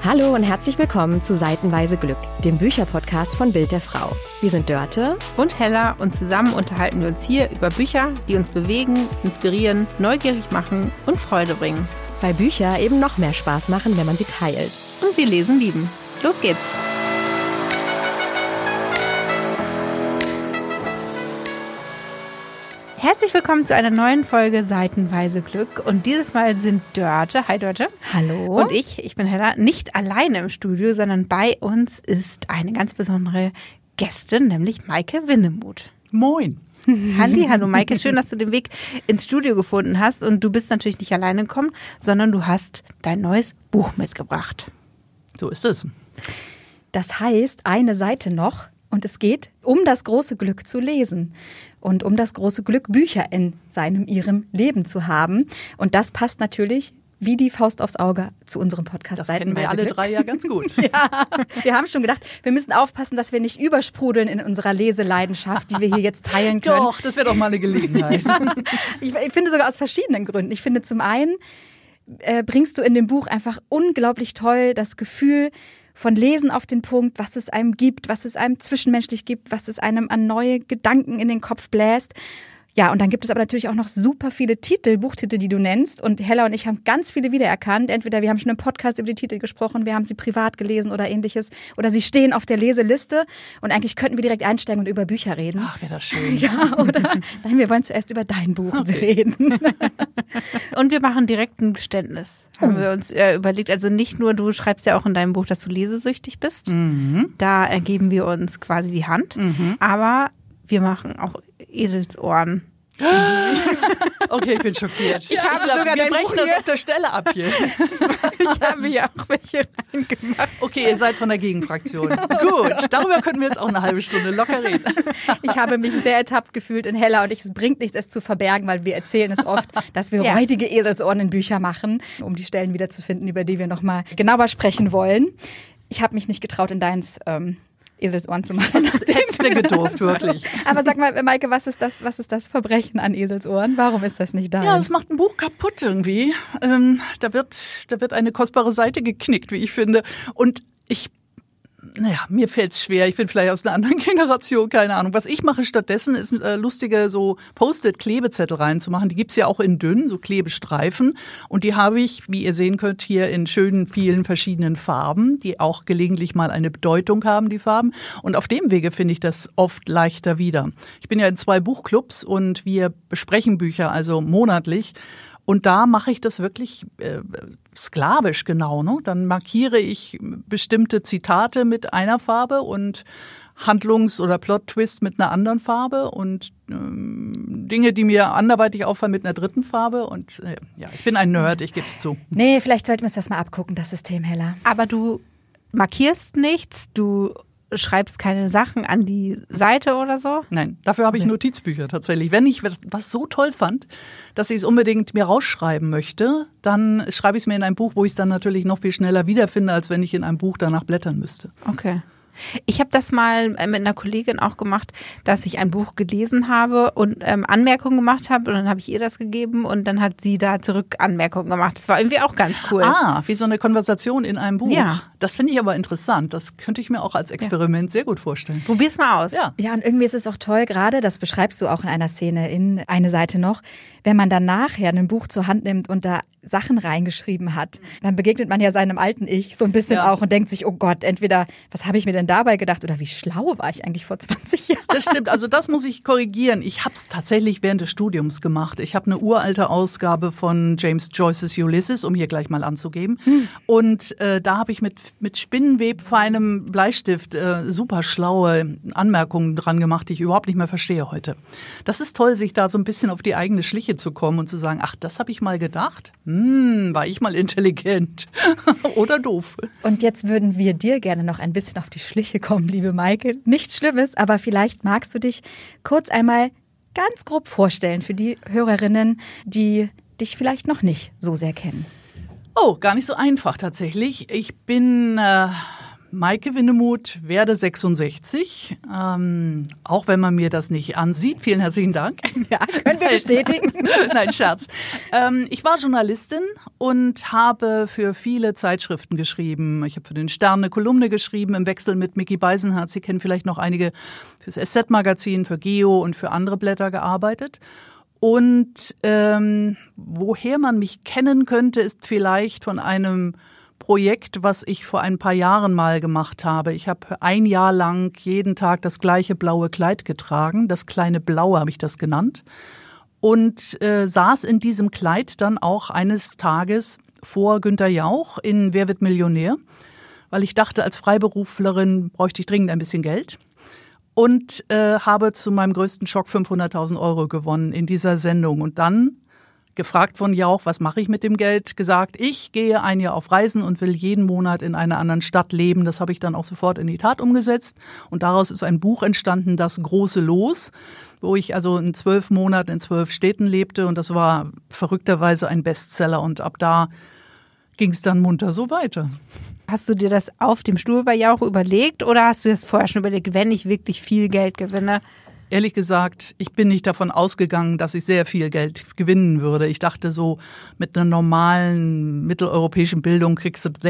Hallo und herzlich willkommen zu Seitenweise Glück, dem Bücherpodcast von Bild der Frau. Wir sind Dörte und Hella und zusammen unterhalten wir uns hier über Bücher, die uns bewegen, inspirieren, neugierig machen und Freude bringen. Weil Bücher eben noch mehr Spaß machen, wenn man sie teilt. Und wir lesen lieben. Los geht's! Herzlich willkommen zu einer neuen Folge Seitenweise Glück. Und dieses Mal sind Dörte, hi Dörte. Hallo. Und ich bin Hella, nicht alleine im Studio, sondern bei uns ist eine ganz besondere Gästin, nämlich Maike Winnemuth. Moin. Hallo Maike, schön, dass du den Weg ins Studio gefunden hast. Und du bist natürlich nicht alleine gekommen, sondern du hast dein neues Buch mitgebracht. So ist es. Das heißt, eine Seite noch. Und es geht um das große Glück zu lesen und um das große Glück, Bücher in ihrem Leben zu haben. Und das passt natürlich wie die Faust aufs Auge zu unserem Podcast. Das kennen wir alle drei ja ganz gut. Ja, wir haben schon gedacht, wir müssen aufpassen, dass wir nicht übersprudeln in unserer Leseleidenschaft, die wir hier jetzt teilen können. Doch, das wäre doch mal eine Gelegenheit. Ja, ich finde sogar aus verschiedenen Gründen. Ich finde zum einen, bringst du in dem Buch einfach unglaublich toll das Gefühl von Lesen auf den Punkt, was es einem gibt, was es einem zwischenmenschlich gibt, was es einem an neue Gedanken in den Kopf bläst. Ja, und dann gibt es aber natürlich auch noch super viele Buchtitel, die du nennst. Und Hella und ich haben ganz viele wiedererkannt. Entweder wir haben schon im Podcast über die Titel gesprochen, wir haben sie privat gelesen oder ähnliches. Oder sie stehen auf der Leseliste. Und eigentlich könnten wir direkt einsteigen und über Bücher reden. Ach, wäre das schön. Ja, oder? Nein, wir wollen zuerst über dein Buch reden. Und wir machen direkt ein Geständnis. Haben wir uns überlegt. Also nicht nur, du schreibst ja auch in deinem Buch, dass du lesesüchtig bist. Mhm. Da ergeben wir uns quasi die Hand. Mhm. Aber wir machen auch Eselsohren. Okay, ich bin schockiert. Ich habe sogar wir dein brechen Buch das hier. auf der Stelle ab hier. Ich habe hier auch welche reingemacht. Okay, ihr seid von der Gegenfraktion. Gut, darüber könnten wir jetzt auch eine halbe Stunde locker reden. Ich habe mich sehr ertappt gefühlt in Hella und es bringt nichts, es zu verbergen, weil wir erzählen es oft, dass wir räudige Eselsohren in Bücher machen, um die Stellen wiederzufinden, über die wir nochmal genauer sprechen wollen. Ich habe mich nicht getraut, in deins Eselsohren zu machen. Hättest du gedurft, wirklich. Aber sag mal, Maike, was ist das Verbrechen an Eselsohren? Warum ist das nicht da? Ja, es macht ein Buch kaputt irgendwie. Da wird eine kostbare Seite geknickt, wie ich finde. Und mir fällt's schwer. Ich bin vielleicht aus einer anderen Generation, keine Ahnung. Was ich mache stattdessen, ist lustige so Post-it-Klebezettel reinzumachen. Die gibt's ja auch in dünn, so Klebestreifen. Und die habe ich, wie ihr sehen könnt, hier in schönen, vielen verschiedenen Farben, die auch gelegentlich mal eine Bedeutung haben, die Farben. Und auf dem Wege finde ich das oft leichter wieder. Ich bin ja in 2 Buchclubs und wir besprechen Bücher, also monatlich. Und da mache ich das wirklich sklavisch genau. Ne? Dann markiere ich bestimmte Zitate mit einer Farbe und Handlungs- oder Plot-Twist mit einer anderen Farbe und Dinge, die mir anderweitig auffallen, mit einer dritten Farbe. Und ich bin ein Nerd, ich gebe es zu. Nee, vielleicht sollten wir uns das mal abgucken, das System, Hella. Aber du markierst nichts, du schreibst keine Sachen an die Seite oder so? Nein, dafür habe ich Notizbücher tatsächlich. Wenn ich was so toll fand, dass ich es unbedingt mir rausschreiben möchte, dann schreibe ich es mir in ein Buch, wo ich es dann natürlich noch viel schneller wiederfinde, als wenn ich in einem Buch danach blättern müsste. Okay. Ich habe das mal mit einer Kollegin auch gemacht, dass ich ein Buch gelesen habe und Anmerkungen gemacht habe und dann habe ich ihr das gegeben und dann hat sie da zurück Anmerkungen gemacht. Das war irgendwie auch ganz cool. Ah, wie so eine Konversation in einem Buch. Ja. Das finde ich aber interessant. Das könnte ich mir auch als Experiment sehr gut vorstellen. Probier's mal aus. Ja. Ja, und irgendwie ist es auch toll, gerade, das beschreibst du auch in einer Szene, in eine Seite noch, wenn man dann nachher ein Buch zur Hand nimmt und da Sachen reingeschrieben hat, dann begegnet man ja seinem alten Ich so ein bisschen auch und denkt sich, oh Gott, entweder, was habe ich mir denn dabei gedacht oder wie schlau war ich eigentlich vor 20 Jahren? Das stimmt, also das muss ich korrigieren. Ich habe es tatsächlich während des Studiums gemacht. Ich habe eine uralte Ausgabe von James Joyces Ulysses, um hier gleich mal anzugeben. Und da habe ich mit spinnenwebfeinem Bleistift super schlaue Anmerkungen dran gemacht, die ich überhaupt nicht mehr verstehe heute. Das ist toll, sich da so ein bisschen auf die eigene Schliche zu kommen und zu sagen, ach, das habe ich mal gedacht. War ich mal intelligent oder doof. Und jetzt würden wir dir gerne noch ein bisschen auf die Schliche kommen, liebe Maike. Nichts Schlimmes, aber vielleicht magst du dich kurz einmal ganz grob vorstellen für die Hörerinnen, die dich vielleicht noch nicht so sehr kennen. Oh, gar nicht so einfach tatsächlich. Ich bin Maike Winnemuth, werde 66, auch wenn man mir das nicht ansieht. Vielen herzlichen Dank. Ja, können wir bestätigen. Nein, Scherz. Ich war Journalistin und habe für viele Zeitschriften geschrieben. Ich habe für den Stern eine Kolumne geschrieben im Wechsel mit Micky Beisenherz. Sie kennen vielleicht noch einige, fürs SZ-Magazin, für Geo und für andere Blätter gearbeitet. Und woher man mich kennen könnte, ist vielleicht von einem Projekt, was ich vor ein paar Jahren mal gemacht habe. Ich habe 1 Jahr lang jeden Tag das gleiche blaue Kleid getragen. Das kleine Blaue habe ich das genannt. Und saß in diesem Kleid dann auch eines Tages vor Günther Jauch in Wer wird Millionär? Weil ich dachte, als Freiberuflerin bräuchte ich dringend ein bisschen Geld. Und habe zu meinem größten Schock 500.000 € gewonnen in dieser Sendung. Und dann gefragt von Jauch, was mache ich mit dem Geld, gesagt, ich gehe 1 Jahr auf Reisen und will jeden Monat in einer anderen Stadt leben. Das habe ich dann auch sofort in die Tat umgesetzt. Und daraus ist ein Buch entstanden, Das große Los, wo ich also in 12 Monaten in 12 Städten lebte. Und das war verrückterweise ein Bestseller. Und ab da ging es dann munter so weiter. Hast du dir das auf dem Stuhl bei Jauch überlegt oder hast du das vorher schon überlegt, wenn ich wirklich viel Geld gewinne? Ehrlich gesagt, ich bin nicht davon ausgegangen, dass ich sehr viel Geld gewinnen würde. Ich dachte so, mit einer normalen mitteleuropäischen Bildung kriegst du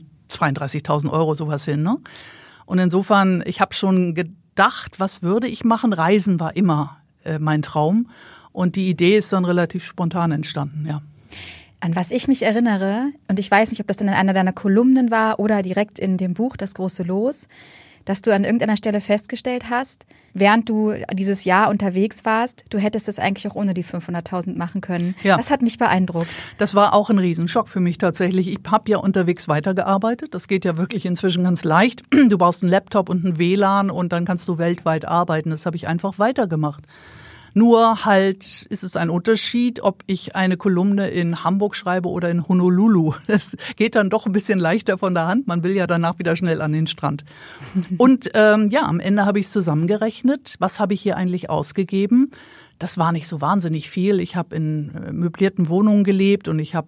32.000 € sowas hin, ne? Und insofern, ich habe schon gedacht, was würde ich machen? Reisen war immer mein Traum. Und die Idee ist dann relativ spontan entstanden, ja. An was ich mich erinnere, und ich weiß nicht, ob das dann in einer deiner Kolumnen war oder direkt in dem Buch Das große Los, dass du an irgendeiner Stelle festgestellt hast, während du dieses Jahr unterwegs warst, du hättest das eigentlich auch ohne die 500.000 machen können. Ja. Das hat mich beeindruckt. Das war auch ein Riesenschock für mich tatsächlich. Ich habe ja unterwegs weitergearbeitet. Das geht ja wirklich inzwischen ganz leicht. Du brauchst einen Laptop und ein WLAN und dann kannst du weltweit arbeiten. Das habe ich einfach weitergemacht. Nur halt ist es ein Unterschied, ob ich eine Kolumne in Hamburg schreibe oder in Honolulu. Das geht dann doch ein bisschen leichter von der Hand. Man will ja danach wieder schnell an den Strand. Und am Ende habe ich es zusammengerechnet. Was habe ich hier eigentlich ausgegeben? Das war nicht so wahnsinnig viel. Ich habe in möblierten Wohnungen gelebt und ich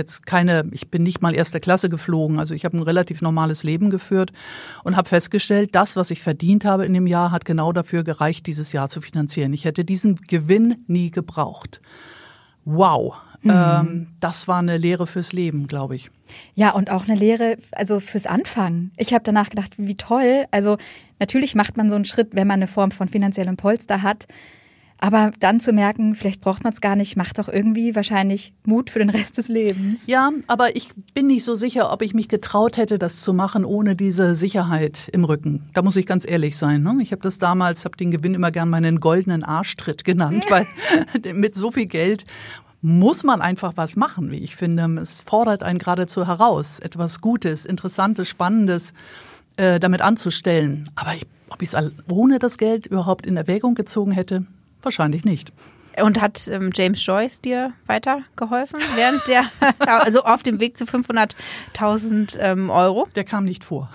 bin nicht mal 1. Klasse geflogen. Also ich habe ein relativ normales Leben geführt und habe festgestellt, das, was ich verdient habe in dem Jahr, hat genau dafür gereicht, dieses Jahr zu finanzieren. Ich hätte diesen Gewinn nie gebraucht. Wow. Das war eine Lehre fürs Leben, glaube ich. Ja, und auch eine Lehre, also fürs Anfangen. Ich habe danach gedacht, wie toll. Also natürlich macht man so einen Schritt, wenn man eine Form von finanziellem Polster hat. Aber dann zu merken, vielleicht braucht man es gar nicht, macht doch irgendwie wahrscheinlich Mut für den Rest des Lebens. Ja, aber ich bin nicht so sicher, ob ich mich getraut hätte, das zu machen, ohne diese Sicherheit im Rücken. Da muss ich ganz ehrlich sein. Ne? Ich habe den Gewinn immer gern meinen goldenen Arschtritt genannt, weil mit so viel Geld muss man einfach was machen, wie ich finde. Es fordert einen geradezu heraus, etwas Gutes, Interessantes, Spannendes damit anzustellen. Aber ob ich es ohne das Geld überhaupt in Erwägung gezogen hätte, wahrscheinlich nicht. Und hat James Joyce dir weitergeholfen während also auf dem Weg zu 500.000 €? Der kam nicht vor.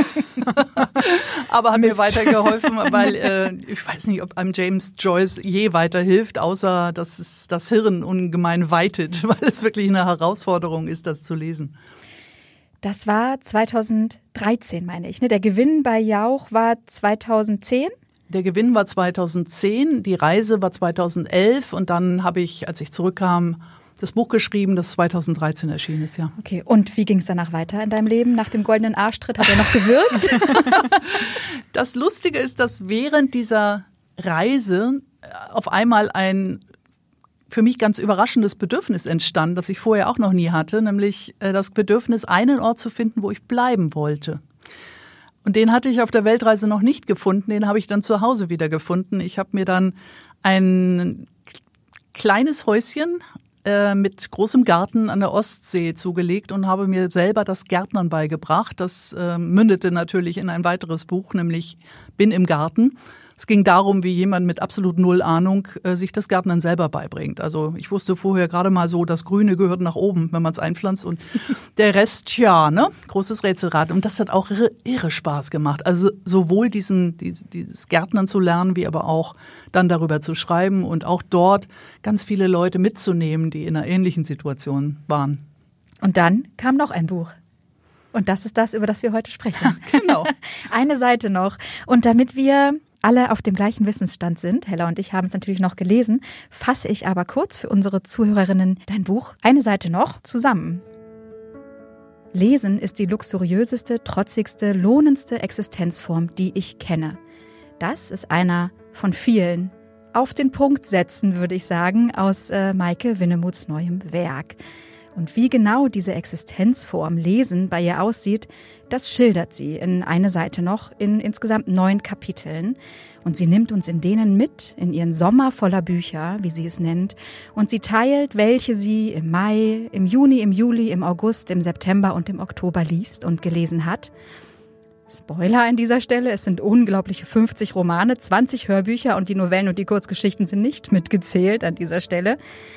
Aber hat mir weitergeholfen, weil ich weiß nicht, ob einem James Joyce je weiterhilft, außer dass es das Hirn ungemein weitet, weil es wirklich eine Herausforderung ist, das zu lesen. Das war 2013, meine ich. Ne? Der Gewinn bei Jauch war 2010. Der Gewinn war 2010, die Reise war 2011 und dann habe ich, als ich zurückkam, das Buch geschrieben, das 2013 erschienen ist, ja. Okay, und wie ging es danach weiter in deinem Leben? Nach dem goldenen Arschtritt hat er noch gewirkt? Das Lustige ist, dass während dieser Reise auf einmal ein für mich ganz überraschendes Bedürfnis entstand, das ich vorher auch noch nie hatte, nämlich das Bedürfnis, einen Ort zu finden, wo ich bleiben wollte. Und den hatte ich auf der Weltreise noch nicht gefunden, den habe ich dann zu Hause wieder gefunden. Ich habe mir dann ein kleines Häuschen mit großem Garten an der Ostsee zugelegt und habe mir selber das Gärtnern beigebracht. Das mündete natürlich in ein weiteres Buch, nämlich Bin im Garten. Es ging darum, wie jemand mit absolut null Ahnung sich das Gärtnern selber beibringt. Also ich wusste vorher gerade mal so, das Grüne gehört nach oben, wenn man es einpflanzt und der Rest, großes Rätselrad. Und das hat auch irre Spaß gemacht. Also sowohl dieses Gärtnern zu lernen, wie aber auch dann darüber zu schreiben und auch dort ganz viele Leute mitzunehmen, die in einer ähnlichen Situation waren. Und dann kam noch ein Buch. Und das ist das, über das wir heute sprechen. Genau. Eine Seite noch. Und damit wir alle auf dem gleichen Wissensstand sind, Hella und ich haben es natürlich noch gelesen, fasse ich aber kurz für unsere Zuhörerinnen dein Buch Eine Seite noch zusammen. Lesen ist die luxuriöseste, trotzigste, lohnendste Existenzform, die ich kenne. Das ist einer von vielen. Auf den Punkt setzen, würde ich sagen, aus Maike Winnemuths neuem Werk. Und wie genau diese Existenzform Lesen bei ihr aussieht, das schildert sie in Eine Seite noch in insgesamt 9 Kapiteln. Und sie nimmt uns in denen mit, in ihren Sommer voller Bücher, wie sie es nennt. Und sie teilt, welche sie im Mai, im Juni, im Juli, im August, im September und im Oktober liest und gelesen hat. Spoiler an dieser Stelle, es sind unglaubliche 50 Romane, 20 Hörbücher und die Novellen und die Kurzgeschichten sind nicht mitgezählt an dieser Stelle.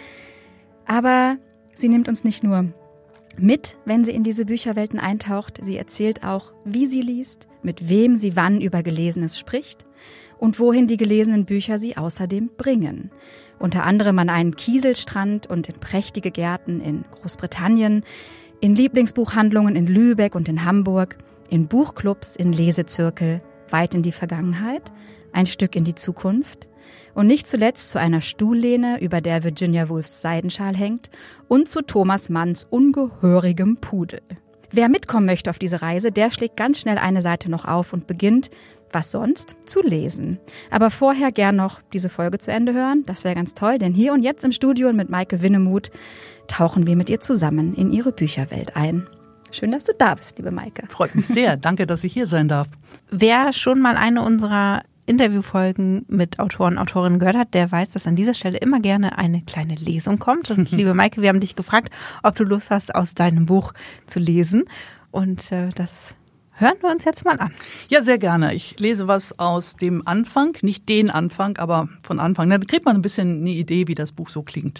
Aber sie nimmt uns nicht nur mit, wenn sie in diese Bücherwelten eintaucht, sie erzählt auch, wie sie liest, mit wem sie wann über Gelesenes spricht und wohin die gelesenen Bücher sie außerdem bringen. Unter anderem an einen Kieselstrand und in prächtige Gärten in Großbritannien, in Lieblingsbuchhandlungen in Lübeck und in Hamburg, in Buchclubs, in Lesezirkel, weit in die Vergangenheit, ein Stück in die Zukunft und nicht zuletzt zu einer Stuhllehne, über der Virginia Woolfs Seidenschal hängt und zu Thomas Manns ungehörigem Pudel. Wer mitkommen möchte auf diese Reise, der schlägt ganz schnell eine Seite noch auf und beginnt, was sonst, zu lesen. Aber vorher gern noch diese Folge zu Ende hören, das wäre ganz toll, denn hier und jetzt im Studio und mit Maike Winnemuth tauchen wir mit ihr zusammen in ihre Bücherwelt ein. Schön, dass du da bist, liebe Maike. Freut mich sehr. Danke, dass ich hier sein darf. Wer schon mal eine unserer Interviewfolgen mit Autoren und Autorinnen gehört hat, der weiß, dass an dieser Stelle immer gerne eine kleine Lesung kommt. Und liebe Maike, wir haben dich gefragt, ob du Lust hast, aus deinem Buch zu lesen. Und das hören wir uns jetzt mal an. Ja, sehr gerne. Ich lese was aus dem Anfang, nicht den Anfang, aber von Anfang. Dann kriegt man ein bisschen eine Idee, wie das Buch so klingt.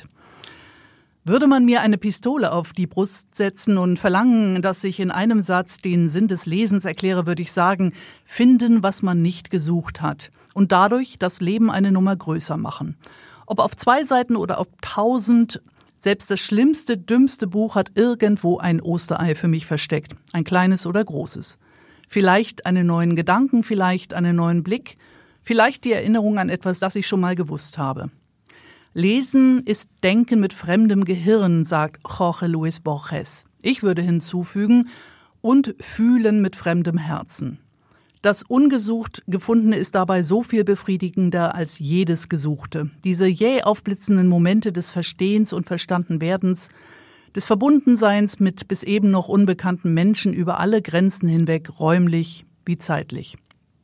Würde man mir eine Pistole auf die Brust setzen und verlangen, dass ich in einem Satz den Sinn des Lesens erkläre, würde ich sagen, finden, was man nicht gesucht hat und dadurch das Leben eine Nummer größer machen. Ob auf 2 Seiten oder auf 1000, selbst das schlimmste, dümmste Buch hat irgendwo ein Osterei für mich versteckt, ein kleines oder großes. Vielleicht einen neuen Gedanken, vielleicht einen neuen Blick, vielleicht die Erinnerung an etwas, das ich schon mal gewusst habe. Lesen ist Denken mit fremdem Gehirn, sagt Jorge Luis Borges. Ich würde hinzufügen, und Fühlen mit fremdem Herzen. Das ungesucht Gefundene ist dabei so viel befriedigender als jedes Gesuchte. Diese jäh aufblitzenden Momente des Verstehens und Verstandenwerdens, des Verbundenseins mit bis eben noch unbekannten Menschen über alle Grenzen hinweg, räumlich wie zeitlich.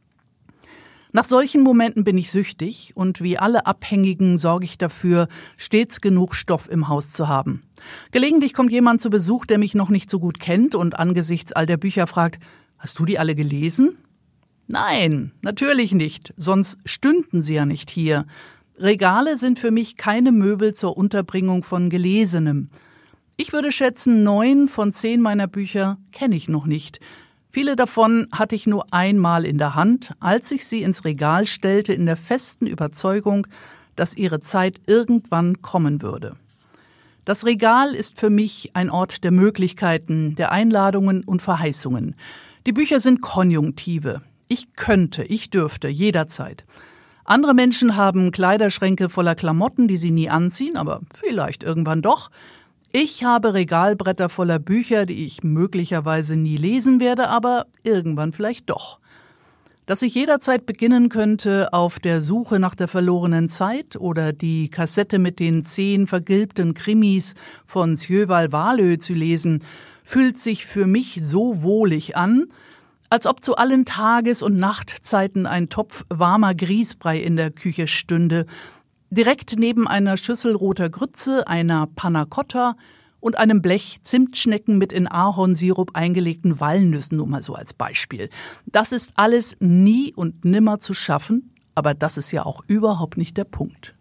Nach solchen Momenten bin ich süchtig und wie alle Abhängigen sorge ich dafür, stets genug Stoff im Haus zu haben. Gelegentlich kommt jemand zu Besuch, der mich noch nicht so gut kennt und angesichts all der Bücher fragt, hast du die alle gelesen? Nein, natürlich nicht, sonst stünden sie ja nicht hier. Regale sind für mich keine Möbel zur Unterbringung von Gelesenem. Ich würde schätzen, 9 von 10 meiner Bücher kenne ich noch nicht. Viele davon hatte ich nur einmal in der Hand, als ich sie ins Regal stellte, in der festen Überzeugung, dass ihre Zeit irgendwann kommen würde. Das Regal ist für mich ein Ort der Möglichkeiten, der Einladungen und Verheißungen. Die Bücher sind Konjunktive. Ich könnte, ich dürfte, jederzeit. Andere Menschen haben Kleiderschränke voller Klamotten, die sie nie anziehen, aber vielleicht irgendwann doch. Ich habe Regalbretter voller Bücher, die ich möglicherweise nie lesen werde, aber irgendwann vielleicht doch. Dass ich jederzeit beginnen könnte, auf der Suche nach der verlorenen Zeit oder die Kassette mit den 10 vergilbten Krimis von Sjöwal Wahlöö zu lesen, fühlt sich für mich so wohlig an, als ob zu allen Tages- und Nachtzeiten ein Topf warmer Grießbrei in der Küche stünde, direkt neben einer Schüssel roter Grütze, einer Panna Cotta und einem Blech Zimtschnecken mit in Ahornsirup eingelegten Walnüssen, nur mal so als Beispiel. Das ist alles nie und nimmer zu schaffen, aber das ist ja auch überhaupt nicht der Punkt.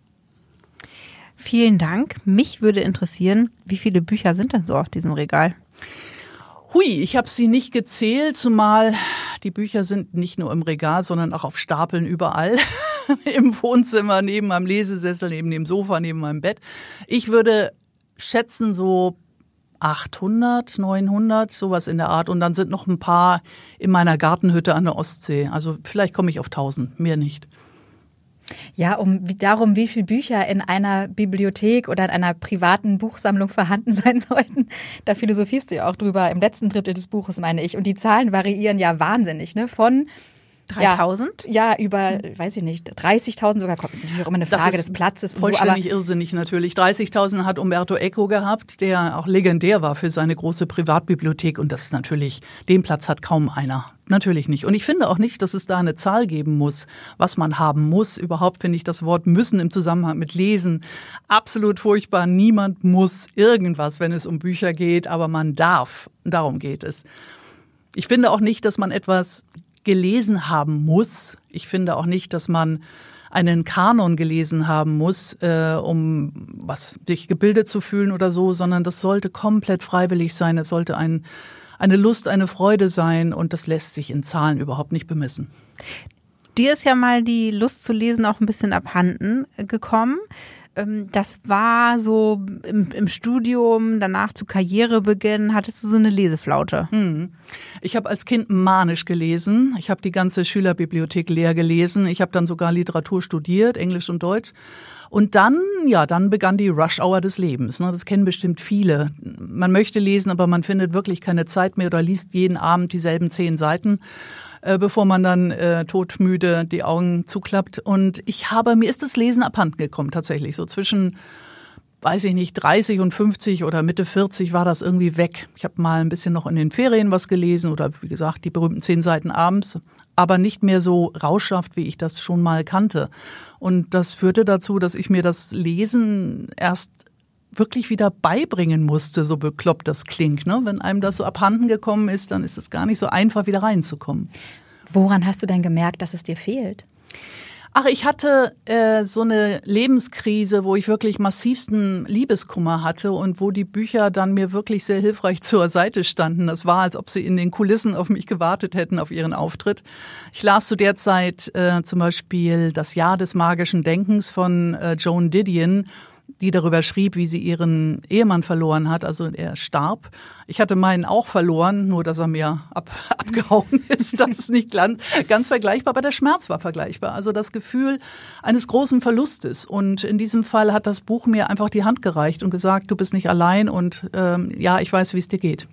Vielen Dank. Mich würde interessieren, wie viele Bücher sind denn so auf diesem Regal? Hui, ich habe sie nicht gezählt, zumal die Bücher sind nicht nur im Regal, sondern auch auf Stapeln überall. Im Wohnzimmer, neben meinem Lesesessel, neben dem Sofa, neben meinem Bett. Ich würde schätzen so 800, 900, sowas in der Art. Und dann sind noch ein paar in meiner Gartenhütte an der Ostsee. Also vielleicht komme ich auf 1000, mehr nicht. Ja, darum, wie viele Bücher in einer Bibliothek oder in einer privaten Buchsammlung vorhanden sein sollten, da philosophierst du ja auch drüber im letzten Drittel des Buches, meine ich. Und die Zahlen variieren ja wahnsinnig, ne? Von 3000? Ja, über, weiß ich nicht, 30.000 sogar, kommt es natürlich auch immer eine Frage des Platzes. Vollständig irrsinnig natürlich. 30.000 hat Umberto Eco gehabt, der auch legendär war für seine große Privatbibliothek. Und das ist natürlich, den Platz hat kaum einer. Natürlich nicht. Und ich finde auch nicht, dass es da eine Zahl geben muss, was man haben muss. Überhaupt finde ich das Wort müssen im Zusammenhang mit Lesen absolut furchtbar. Niemand muss irgendwas, wenn es um Bücher geht, aber man darf. Darum geht es. Ich finde auch nicht, dass man etwas gelesen haben muss. Ich finde auch nicht, dass man einen Kanon gelesen haben muss, um sich gebildet zu fühlen oder so, sondern das sollte komplett freiwillig sein. Es sollte eine Lust, eine Freude sein und das lässt sich in Zahlen überhaupt nicht bemessen. Dir ist ja mal die Lust zu lesen auch ein bisschen abhanden gekommen. Das war so im Studium, danach zu Karrierebeginn, hattest du so eine Leseflaute? Ich habe als Kind manisch gelesen. Ich habe die ganze Schülerbibliothek leer gelesen. Ich habe dann sogar Literatur studiert, Englisch und Deutsch. Und dann begann die Rush-Hour des Lebens. Das kennen bestimmt viele. Man möchte lesen, aber man findet wirklich keine Zeit mehr oder liest jeden Abend dieselben 10 Seiten. Bevor man dann todmüde die Augen zuklappt. Und mir ist das Lesen abhanden gekommen tatsächlich. So zwischen, weiß ich nicht, 30 und 50 oder Mitte 40 war das irgendwie weg. Ich habe mal ein bisschen noch in den Ferien was gelesen oder wie gesagt die berühmten 10 Seiten abends, aber nicht mehr so rauschhaft, wie ich das schon mal kannte. Und das führte dazu, dass ich mir das Lesen erst wirklich wieder beibringen musste, so bekloppt das klingt. Ne? Wenn einem das so abhanden gekommen ist, dann ist es gar nicht so einfach, wieder reinzukommen. Woran hast du denn gemerkt, dass es dir fehlt? Ach, ich hatte so eine Lebenskrise, wo ich wirklich massivsten Liebeskummer hatte und wo die Bücher dann mir wirklich sehr hilfreich zur Seite standen. Das war, als ob sie in den Kulissen auf mich gewartet hätten, auf ihren Auftritt. Ich las zu der Zeit zum Beispiel Das Jahr des magischen Denkens von Joan Didion, die darüber schrieb, wie sie ihren Ehemann verloren hat, also er starb. Ich hatte meinen auch verloren, nur dass er mir abgehauen ist. Das ist nicht ganz vergleichbar, aber der Schmerz war vergleichbar. Also das Gefühl eines großen Verlustes. Und in diesem Fall hat das Buch mir einfach die Hand gereicht und gesagt, du bist nicht allein und ich weiß, wie es dir geht.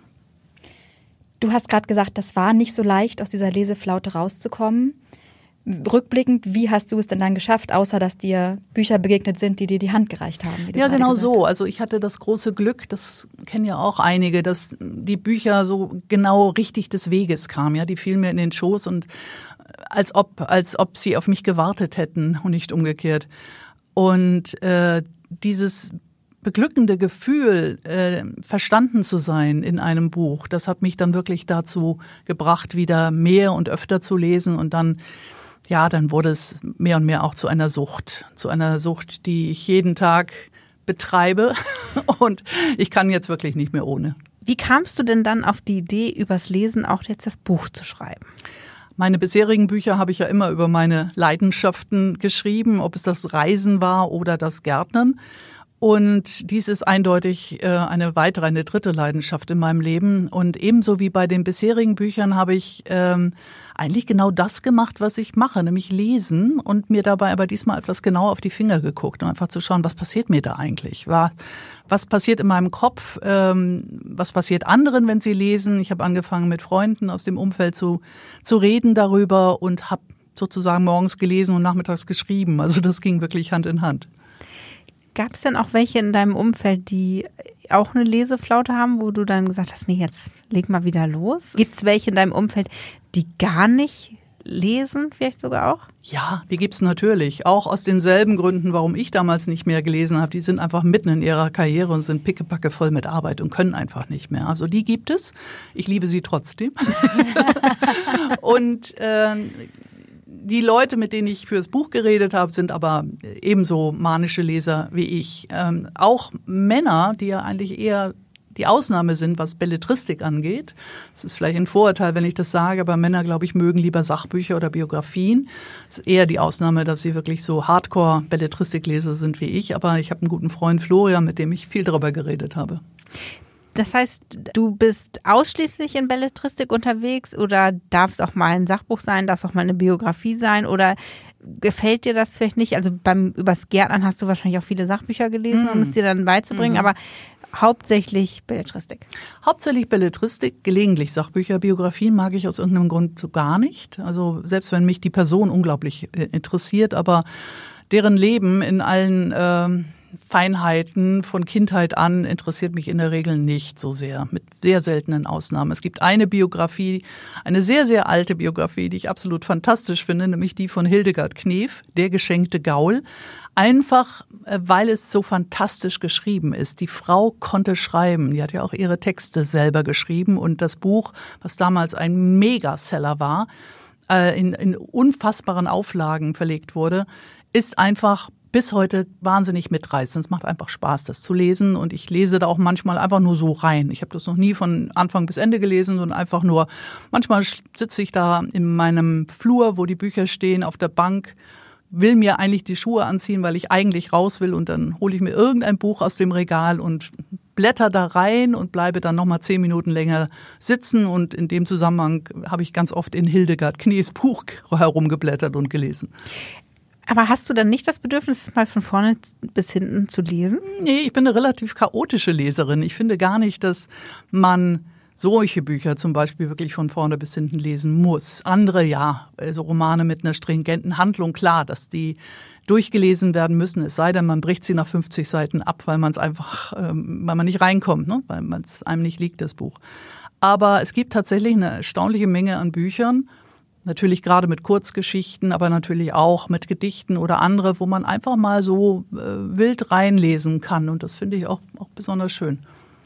Du hast gerade gesagt, das war nicht so leicht, aus dieser Leseflaute rauszukommen. Rückblickend, wie hast du es denn dann geschafft, außer dass dir Bücher begegnet sind, die dir die Hand gereicht haben? Ja, genau so. Also ich hatte das große Glück, das kennen ja auch einige, dass die Bücher so genau richtig des Weges kamen. Ja, die fielen mir in den Schoß und als ob sie auf mich gewartet hätten und nicht umgekehrt. Und dieses beglückende Gefühl, verstanden zu sein in einem Buch, das hat mich dann wirklich dazu gebracht, wieder mehr und öfter zu lesen und dann wurde es mehr und mehr auch zu einer Sucht, die ich jeden Tag betreibe und ich kann jetzt wirklich nicht mehr ohne. Wie kamst du denn dann auf die Idee, übers Lesen auch jetzt das Buch zu schreiben? Meine bisherigen Bücher habe ich ja immer über meine Leidenschaften geschrieben, ob es das Reisen war oder das Gärtnern. Und dies ist eindeutig eine dritte Leidenschaft in meinem Leben. Und ebenso wie bei den bisherigen Büchern habe ich eigentlich genau das gemacht, was ich mache, nämlich lesen und mir dabei aber diesmal etwas genauer auf die Finger geguckt, um einfach zu schauen, was passiert mir da eigentlich? Was passiert in meinem Kopf? Was passiert anderen, wenn sie lesen? Ich habe angefangen, mit Freunden aus dem Umfeld zu reden darüber und habe sozusagen morgens gelesen und nachmittags geschrieben. Also das ging wirklich Hand in Hand. Gab es denn auch welche in deinem Umfeld, die auch eine Leseflaute haben, wo du dann gesagt hast, nee, jetzt leg mal wieder los? Gibt es welche in deinem Umfeld, die gar nicht lesen, vielleicht sogar auch? Ja, die gibt's natürlich. Auch aus denselben Gründen, warum ich damals nicht mehr gelesen habe. Die sind einfach mitten in ihrer Karriere und sind pickepacke voll mit Arbeit und können einfach nicht mehr. Also die gibt es. Ich liebe sie trotzdem. Und die Leute, mit denen ich fürs Buch geredet habe, sind aber ebenso manische Leser wie ich. Auch Männer, die ja eigentlich eher die Ausnahme sind, was Belletristik angeht. Das ist vielleicht ein Vorurteil, wenn ich das sage, aber Männer, glaube ich, mögen lieber Sachbücher oder Biografien. Es ist eher die Ausnahme, dass sie wirklich so Hardcore-Belletristikleser sind wie ich. Aber ich habe einen guten Freund, Florian, mit dem ich viel darüber geredet habe. Das heißt, du bist ausschließlich in Belletristik unterwegs oder darf es auch mal ein Sachbuch sein, darf es auch mal eine Biografie sein oder gefällt dir das vielleicht nicht? Also übers Gärtnern hast du wahrscheinlich auch viele Sachbücher gelesen, um es dir dann beizubringen, aber hauptsächlich Belletristik. Hauptsächlich Belletristik, gelegentlich Sachbücher. Biografien mag ich aus irgendeinem Grund so gar nicht. Also selbst wenn mich die Person unglaublich interessiert, aber deren Leben in allen Feinheiten von Kindheit an interessiert mich in der Regel nicht so sehr, mit sehr seltenen Ausnahmen. Es gibt eine Biografie, eine sehr, sehr alte Biografie, die ich absolut fantastisch finde, nämlich die von Hildegard Knef, Der geschenkte Gaul. Einfach, weil es so fantastisch geschrieben ist. Die Frau konnte schreiben. Die hat ja auch ihre Texte selber geschrieben. Und das Buch, was damals ein Megaseller war, in unfassbaren Auflagen verlegt wurde, ist einfach bis heute wahnsinnig mitreißend. Es macht einfach Spaß, das zu lesen. Und ich lese da auch manchmal einfach nur so rein. Ich habe das noch nie von Anfang bis Ende gelesen, sondern einfach nur, manchmal sitze ich da in meinem Flur, wo die Bücher stehen, auf der Bank, will mir eigentlich die Schuhe anziehen, weil ich eigentlich raus will. Und dann hole ich mir irgendein Buch aus dem Regal und blätter da rein und bleibe dann nochmal 10 Minuten länger sitzen. Und in dem Zusammenhang habe ich ganz oft in Hildegard Knefs Buch herumgeblättert und gelesen. Aber hast du dann nicht das Bedürfnis, mal von vorne bis hinten zu lesen? Nee, ich bin eine relativ chaotische Leserin. Ich finde gar nicht, dass man solche Bücher zum Beispiel wirklich von vorne bis hinten lesen muss. Andere ja, also Romane mit einer stringenten Handlung, klar, dass die durchgelesen werden müssen, es sei denn, man bricht sie nach 50 Seiten ab, weil man es einfach, weil man nicht reinkommt, ne? Weil man es einem nicht liegt, das Buch. Aber es gibt tatsächlich eine erstaunliche Menge an Büchern, natürlich gerade mit Kurzgeschichten, aber natürlich auch mit Gedichten oder andere, wo man einfach mal so wild reinlesen kann. Und das finde ich auch besonders schön.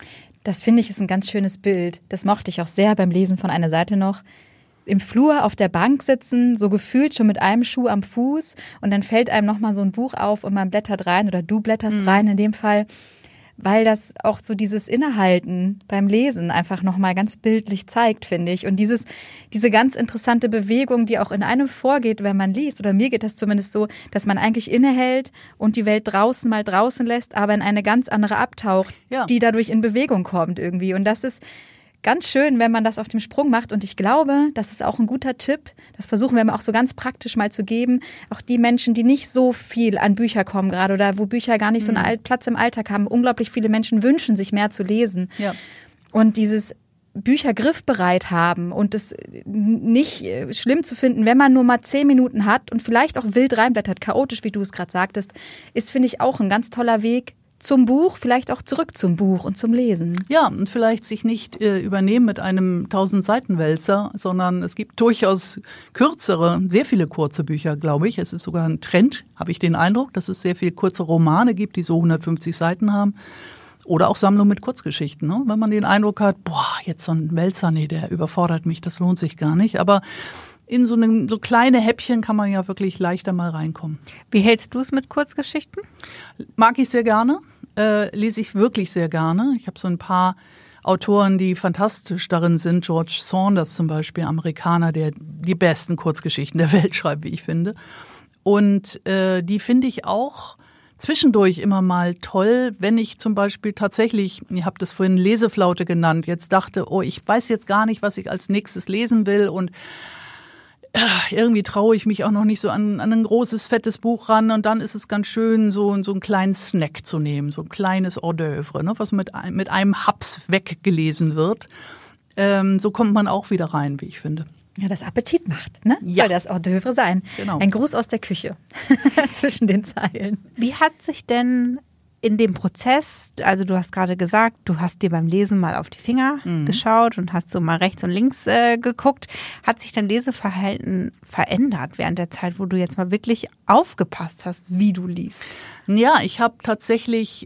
Das finde ich ist ein ganz schönes Bild. Das mochte ich auch sehr beim Lesen von einer Seite noch. Im Flur auf der Bank sitzen, so gefühlt schon mit einem Schuh am Fuß und dann fällt einem nochmal so ein Buch auf und man blättert rein oder du blätterst rein in dem Fall, weil das auch so dieses Innehalten beim Lesen einfach nochmal ganz bildlich zeigt, finde ich. Und diese ganz interessante Bewegung, die auch in einem vorgeht, wenn man liest, oder mir geht das zumindest so, dass man eigentlich innehält und die Welt draußen mal draußen lässt, aber in eine ganz andere abtaucht, die dadurch in Bewegung kommt irgendwie. Und das ist ganz schön, wenn man das auf dem Sprung macht. Und ich glaube, das ist auch ein guter Tipp. Das versuchen wir auch so ganz praktisch mal zu geben. Auch die Menschen, die nicht so viel an Bücher kommen gerade oder wo Bücher gar nicht so einen Platz im Alltag haben. Unglaublich viele Menschen wünschen sich mehr zu lesen. Ja. Und dieses Bücher griffbereit haben und es nicht schlimm zu finden, wenn man nur mal 10 Minuten hat und vielleicht auch wild reinblättert, chaotisch, wie du es gerade sagtest, ist, finde ich, auch ein ganz toller Weg zum Buch, vielleicht auch zurück zum Buch und zum Lesen. Ja, und vielleicht sich nicht übernehmen mit einem 1000-Seiten-Wälzer, sondern es gibt durchaus kürzere, sehr viele kurze Bücher, glaube ich. Es ist sogar ein Trend, habe ich den Eindruck, dass es sehr viele kurze Romane gibt, die so 150 Seiten haben. Oder auch Sammlung mit Kurzgeschichten. Ne? Wenn man den Eindruck hat, jetzt so ein Wälzer, nee, der überfordert mich, das lohnt sich gar nicht. Aber in so kleine Häppchen kann man ja wirklich leichter mal reinkommen. Wie hältst du es mit Kurzgeschichten? Mag ich sehr gerne, lese ich wirklich sehr gerne. Ich habe so ein paar Autoren, die fantastisch darin sind. George Saunders zum Beispiel, Amerikaner, der die besten Kurzgeschichten der Welt schreibt, wie ich finde. Und die finde ich auch zwischendurch immer mal toll, wenn ich zum Beispiel tatsächlich, ihr habt das vorhin Leseflaute genannt, jetzt dachte, ich weiß jetzt gar nicht, was ich als nächstes lesen will und irgendwie traue ich mich auch noch nicht so an ein großes, fettes Buch ran und dann ist es ganz schön, so einen kleinen Snack zu nehmen, so ein kleines Hors d'oeuvre, ne, was mit einem Haps weggelesen wird. So kommt man auch wieder rein, wie ich finde. Ja, das Appetit macht, ne? Ja. Soll das Hors d'oeuvre sein. Genau. Ein Gruß aus der Küche zwischen den Zeilen. Wie hat sich denn in dem Prozess, also du hast gerade gesagt, du hast dir beim Lesen mal auf die Finger geschaut und hast so mal rechts und links geguckt. Hat sich dein Leseverhalten verändert während der Zeit, wo du jetzt mal wirklich aufgepasst hast, wie du liest? Ja, ich habe tatsächlich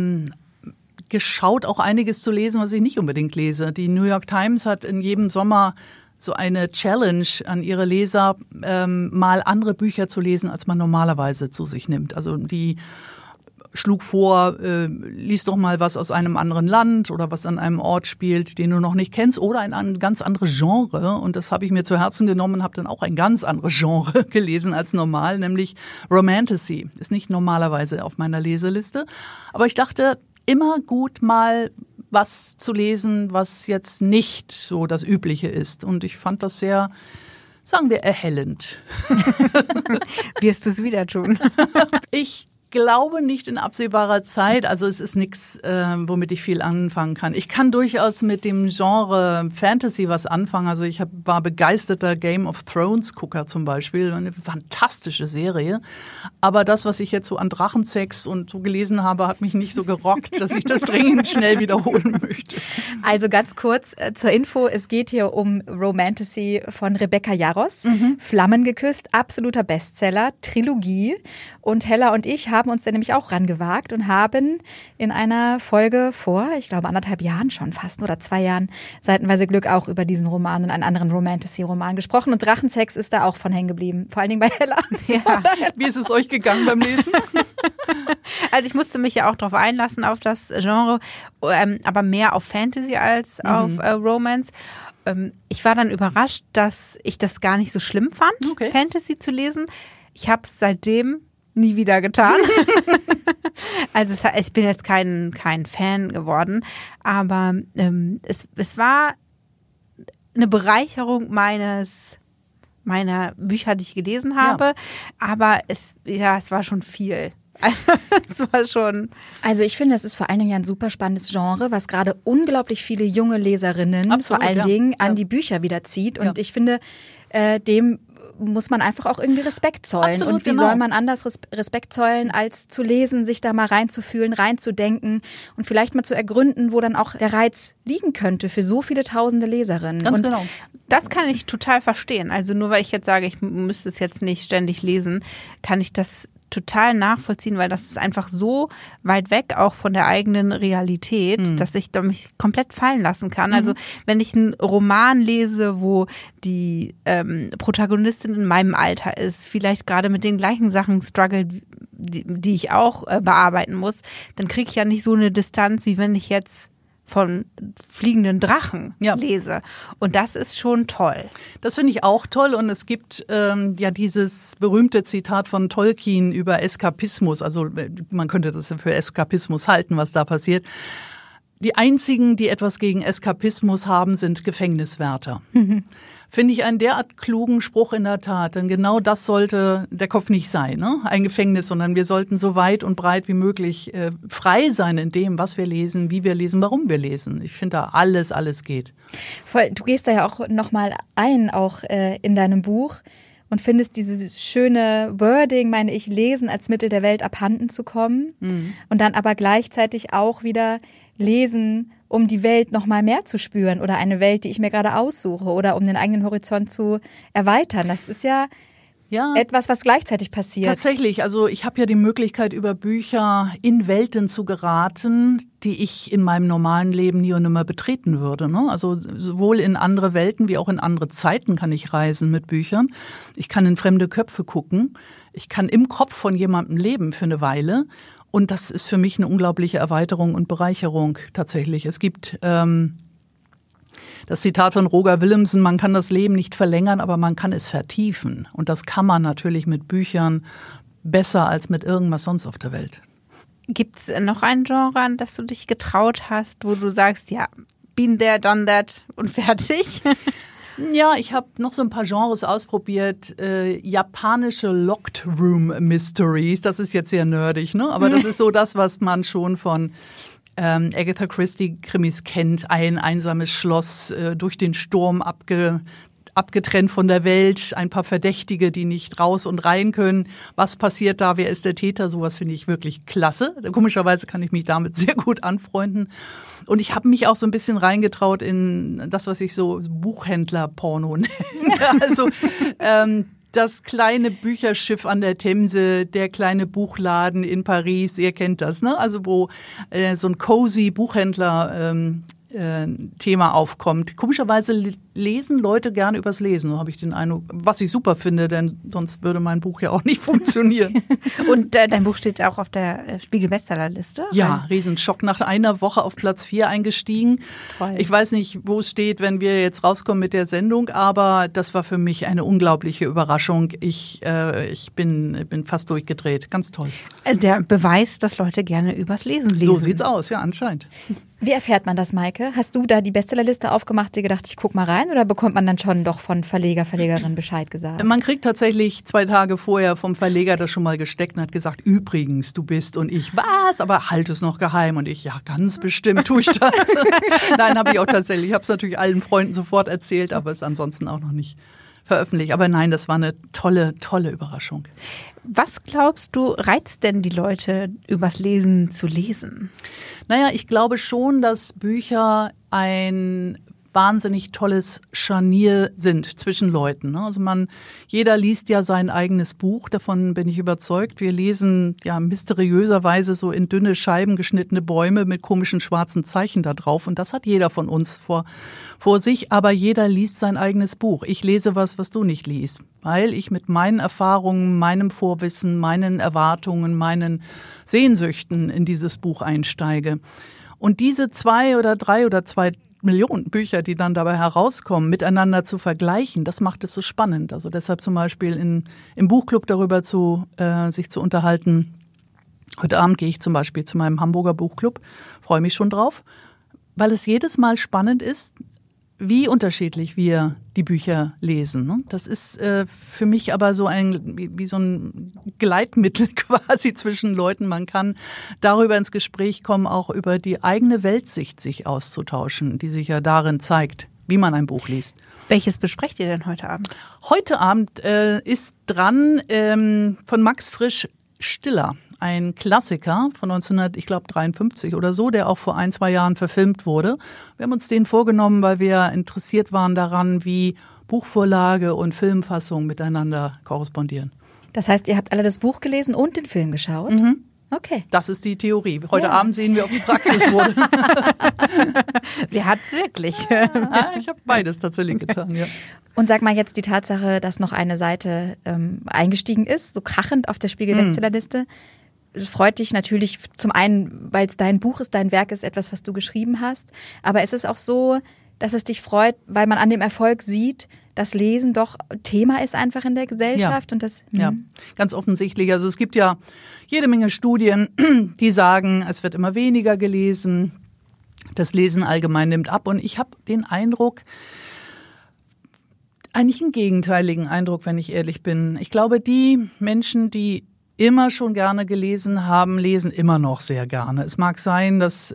geschaut, auch einiges zu lesen, was ich nicht unbedingt lese. Die New York Times hat in jedem Sommer so eine Challenge an ihre Leser, mal andere Bücher zu lesen, als man normalerweise zu sich nimmt. Also die schlug vor, lies doch mal was aus einem anderen Land oder was an einem Ort spielt, den du noch nicht kennst oder ein ganz anderes Genre. Und das habe ich mir zu Herzen genommen und habe dann auch ein ganz anderes Genre gelesen als normal, nämlich Romantasy. Ist nicht normalerweise auf meiner Leseliste. Aber ich dachte, immer gut mal was zu lesen, was jetzt nicht so das Übliche ist. Und ich fand das sehr, sagen wir, erhellend. Wirst du es wieder tun? Ich glaube nicht in absehbarer Zeit. Also es ist nichts, womit ich viel anfangen kann. Ich kann durchaus mit dem Genre Fantasy was anfangen. Also ich war begeisterter Game of Thrones Gucker zum Beispiel. Eine fantastische Serie. Aber das, was ich jetzt so an Drachensex und so gelesen habe, hat mich nicht so gerockt, dass ich das dringend schnell wiederholen möchte. Also ganz kurz zur Info, es geht hier um Romantasy von Rebecca Yarros. Flammen geküsst, absoluter Bestseller, Trilogie. Und Hella und ich haben uns da nämlich auch rangewagt und haben in einer Folge vor, ich glaube 1,5 Jahren schon fast oder 2 Jahren, Seitenweise Glück auch über diesen Roman und einen anderen Romantasy-Roman gesprochen. Und Drachensex ist da auch von hängen geblieben, vor allen Dingen bei Hella. Ja. Wie ist es euch gegangen beim Lesen? Also ich musste mich ja auch darauf einlassen, auf das Genre, aber mehr auf Fantasy als auf Romance. Ich war dann überrascht, dass ich das gar nicht so schlimm fand, Fantasy zu lesen. Ich habe es seitdem nie wieder getan. Also ich bin jetzt kein Fan geworden, aber es war eine Bereicherung meiner Bücher, die ich gelesen habe, aber es war schon viel. Also es war schon. Also ich finde, es ist vor allen Dingen ein super spannendes Genre, was gerade unglaublich viele junge Leserinnen Absolut, vor allen Dingen an die Bücher wieder zieht. Und ich finde, dem muss man einfach auch irgendwie Respekt zollen. Absolut, und wie soll man anders Respekt zollen, als zu lesen, sich da mal reinzufühlen, reinzudenken und vielleicht mal zu ergründen, wo dann auch der Reiz liegen könnte für so viele tausende Leserinnen. Ganz genau. Das kann ich total verstehen. Also nur weil ich jetzt sage, ich müsste es jetzt nicht ständig lesen, kann ich das total nachvollziehen, weil das ist einfach so weit weg auch von der eigenen Realität, dass ich da mich komplett fallen lassen kann. Also wenn ich einen Roman lese, wo die Protagonistin in meinem Alter ist, vielleicht gerade mit den gleichen Sachen struggelt, die ich auch bearbeiten muss, dann kriege ich ja nicht so eine Distanz, wie wenn ich jetzt von fliegenden Drachen lese. Und das ist schon toll. Das finde ich auch toll. Und es gibt ja dieses berühmte Zitat von Tolkien über Eskapismus. Also man könnte das für Eskapismus halten, was da passiert. Die einzigen, die etwas gegen Eskapismus haben, sind Gefängniswärter. Finde ich einen derart klugen Spruch in der Tat. Denn genau das sollte der Kopf nicht sein, ne? Ein Gefängnis, sondern wir sollten so weit und breit wie möglich frei sein in dem, was wir lesen, wie wir lesen, warum wir lesen. Ich finde da alles geht. Voll, du gehst da ja auch nochmal ein, auch in deinem Buch und findest dieses schöne Wording, meine ich, Lesen als Mittel der Welt abhanden zu kommen und dann aber gleichzeitig auch wieder lesen, um die Welt noch mal mehr zu spüren oder eine Welt, die ich mir gerade aussuche oder um den eigenen Horizont zu erweitern. Das ist ja etwas, was gleichzeitig passiert. Tatsächlich. Also ich habe ja die Möglichkeit, über Bücher in Welten zu geraten, die ich in meinem normalen Leben nie und nimmer betreten würde. Ne? Also sowohl in andere Welten wie auch in andere Zeiten kann ich reisen mit Büchern. Ich kann in fremde Köpfe gucken. Ich kann im Kopf von jemandem leben für eine Weile. Und das ist für mich eine unglaubliche Erweiterung und Bereicherung tatsächlich. Es gibt das Zitat von Roger Willemsen, man kann das Leben nicht verlängern, aber man kann es vertiefen. Und das kann man natürlich mit Büchern besser als mit irgendwas sonst auf der Welt. Gibt es noch ein Genre, an das du dich getraut hast, wo du sagst, ja, been there, done that und fertig? Ja, ich habe noch so ein paar Genres ausprobiert. Japanische Locked Room Mysteries, das ist jetzt sehr nerdig, ne? Aber das ist so das, was man schon von Agatha Christie Krimis kennt. Ein einsames Schloss, durch den Sturm abgetrennt von der Welt, ein paar Verdächtige, die nicht raus und rein können. Was passiert da? Wer ist der Täter? Sowas finde ich wirklich klasse. Komischerweise kann ich mich damit sehr gut anfreunden. Und ich habe mich auch so ein bisschen reingetraut in das, was ich so Buchhändler-Porno nenne. Also das kleine Bücherschiff an der Themse, der kleine Buchladen in Paris, ihr kennt das, ne? Also wo so ein cozy Buchhändler Thema aufkommt. Komischerweise lesen Leute gerne übers Lesen, so habe ich den Eindruck. Was ich super finde, denn sonst würde mein Buch ja auch nicht funktionieren. Und dein Buch steht auch auf der Spiegel-Bestsellerliste? Ja, Riesenschock. Nach einer Woche auf Platz 4 eingestiegen. Toll. Ich weiß nicht, wo es steht, wenn wir jetzt rauskommen mit der Sendung, aber das war für mich eine unglaubliche Überraschung. Ich bin fast durchgedreht. Ganz toll. Der Beweis, dass Leute gerne übers Lesen lesen. So sieht's aus, ja, anscheinend. Wie erfährt man das, Maike? Hast du da die Bestsellerliste aufgemacht, dir gedacht, ich guck mal rein, oder bekommt man dann schon doch von Verleger, Verlegerin Bescheid gesagt? Man kriegt tatsächlich 2 Tage vorher vom Verleger das schon mal gesteckt und hat gesagt, übrigens, du bist, und ich, was? Aber halt es noch geheim. Und ich, ja, ganz bestimmt tue ich das. Nein, habe ich auch tatsächlich. Ich habe es natürlich allen Freunden sofort erzählt, aber es ansonsten auch noch nicht veröffentlicht. Aber nein, das war eine tolle, tolle Überraschung. Was glaubst du, reizt denn die Leute, übers Lesen zu lesen? Naja, ich glaube schon, dass Bücher ein wahnsinnig tolles Scharnier sind zwischen Leuten. Also jeder liest ja sein eigenes Buch, davon bin ich überzeugt. Wir lesen ja mysteriöserweise so in dünne Scheiben geschnittene Bäume mit komischen schwarzen Zeichen da drauf, und das hat jeder von uns vor sich, aber jeder liest sein eigenes Buch. Ich lese was du nicht liest, weil ich mit meinen Erfahrungen, meinem Vorwissen, meinen Erwartungen, meinen Sehnsüchten in dieses Buch einsteige. Und diese 2 oder 3 oder 2 Millionen Bücher, die dann dabei herauskommen, miteinander zu vergleichen, das macht es so spannend. Also deshalb zum Beispiel im Buchclub darüber sich zu unterhalten. Heute Abend gehe ich zum Beispiel zu meinem Hamburger Buchclub, freue mich schon drauf, weil es jedes Mal spannend ist, wie unterschiedlich wir die Bücher lesen. Das ist für mich aber so wie so ein Gleitmittel quasi zwischen Leuten. Man kann darüber ins Gespräch kommen, auch über die eigene Weltsicht sich auszutauschen, die sich ja darin zeigt, wie man ein Buch liest. Welches besprecht ihr denn heute Abend? Heute Abend ist dran von Max Frisch Stiller, ein Klassiker von 1953 oder so, der auch vor 1-2 Jahren verfilmt wurde. Wir haben uns den vorgenommen, weil wir interessiert waren daran, wie Buchvorlage und Filmfassung miteinander korrespondieren. Das heißt, ihr habt alle das Buch gelesen und den Film geschaut? Mhm. Okay. Das ist die Theorie. Heute Abend sehen wir, ob es Praxis wurde. Wer hat's wirklich? Ja, ich habe beides tatsächlich getan, ja. Und sag mal jetzt die Tatsache, dass noch eine Seite eingestiegen ist, so krachend auf der Spiegel-Bestsellerliste. Es freut dich natürlich zum einen, weil es dein Buch ist, dein Werk ist, etwas, was du geschrieben hast. Aber es ist auch so, dass es dich freut, weil man an dem Erfolg sieht, dass Lesen doch Thema ist einfach in der Gesellschaft. Ja. Und das, ja, ganz offensichtlich. Also es gibt ja jede Menge Studien, die sagen, es wird immer weniger gelesen. Das Lesen allgemein nimmt ab. Und ich habe den Eindruck, eigentlich einen gegenteiligen Eindruck, wenn ich ehrlich bin. Ich glaube, die Menschen, die immer schon gerne gelesen haben, lesen immer noch sehr gerne. Es mag sein, dass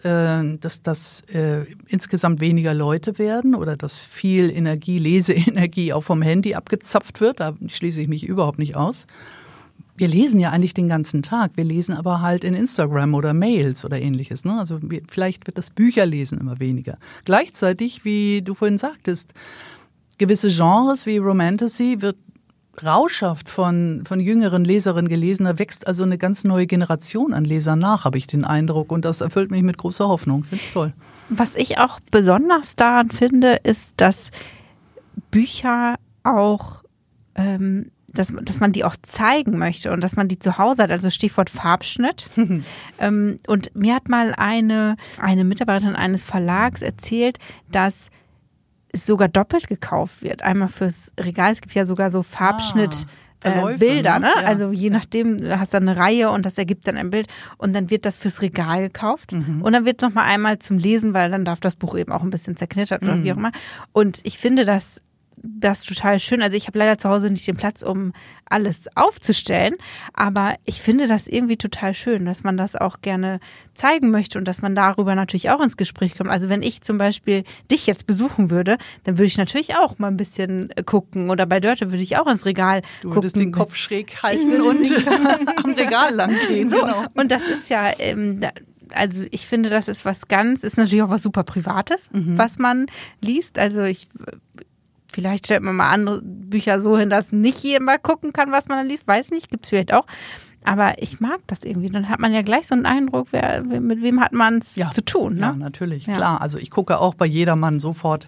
insgesamt weniger Leute werden oder dass viel Leseenergie auch vom Handy abgezapft wird. Da schließe ich mich überhaupt nicht aus. Wir lesen ja eigentlich den ganzen Tag. Wir lesen aber halt in Instagram oder Mails oder ähnliches. Ne? Also vielleicht wird das Bücherlesen immer weniger. Gleichzeitig, wie du vorhin sagtest, gewisse Genres wie Romantasy wird rauschhaft von jüngeren Leserinnen gelesen. Da wächst also eine ganz neue Generation an Lesern nach, habe ich den Eindruck. Und das erfüllt mich mit großer Hoffnung. Ich finde es toll. Was ich auch besonders daran finde, ist, dass Bücher auch, dass man die auch zeigen möchte und dass man die zu Hause hat. Also Stichwort Farbschnitt. Und mir hat mal eine Mitarbeiterin eines Verlags erzählt, dass es sogar doppelt gekauft wird. Einmal fürs Regal. Es gibt ja sogar so Farbschnitt Bilder, ne? Ja. Also je nachdem, du hast dann eine Reihe und das ergibt dann ein Bild und dann wird das fürs Regal gekauft und dann wird es nochmal einmal zum Lesen, weil dann darf das Buch eben auch ein bisschen zerknittert oder wie auch immer. Und ich finde das total schön. Also ich habe leider zu Hause nicht den Platz, um alles aufzustellen, aber ich finde das irgendwie total schön, dass man das auch gerne zeigen möchte und dass man darüber natürlich auch ins Gespräch kommt. Also wenn ich zum Beispiel dich jetzt besuchen würde, dann würde ich natürlich auch mal ein bisschen gucken oder bei Dörte würde ich auch ins Regal gucken. Du würdest den Kopf schräg halten und am Regal lang gehen. So. Genau. Und das ist ja also ich finde, das ist ist natürlich auch was super Privates, was man liest. Also vielleicht stellt man mal andere Bücher so hin, dass nicht jeder mal gucken kann, was man dann liest. Weiß nicht, gibt's vielleicht auch. Aber ich mag das irgendwie. Dann hat man ja gleich so einen Eindruck, mit wem hat man es zu tun. Ne? Ja, natürlich, klar. Also ich gucke auch bei jedermann sofort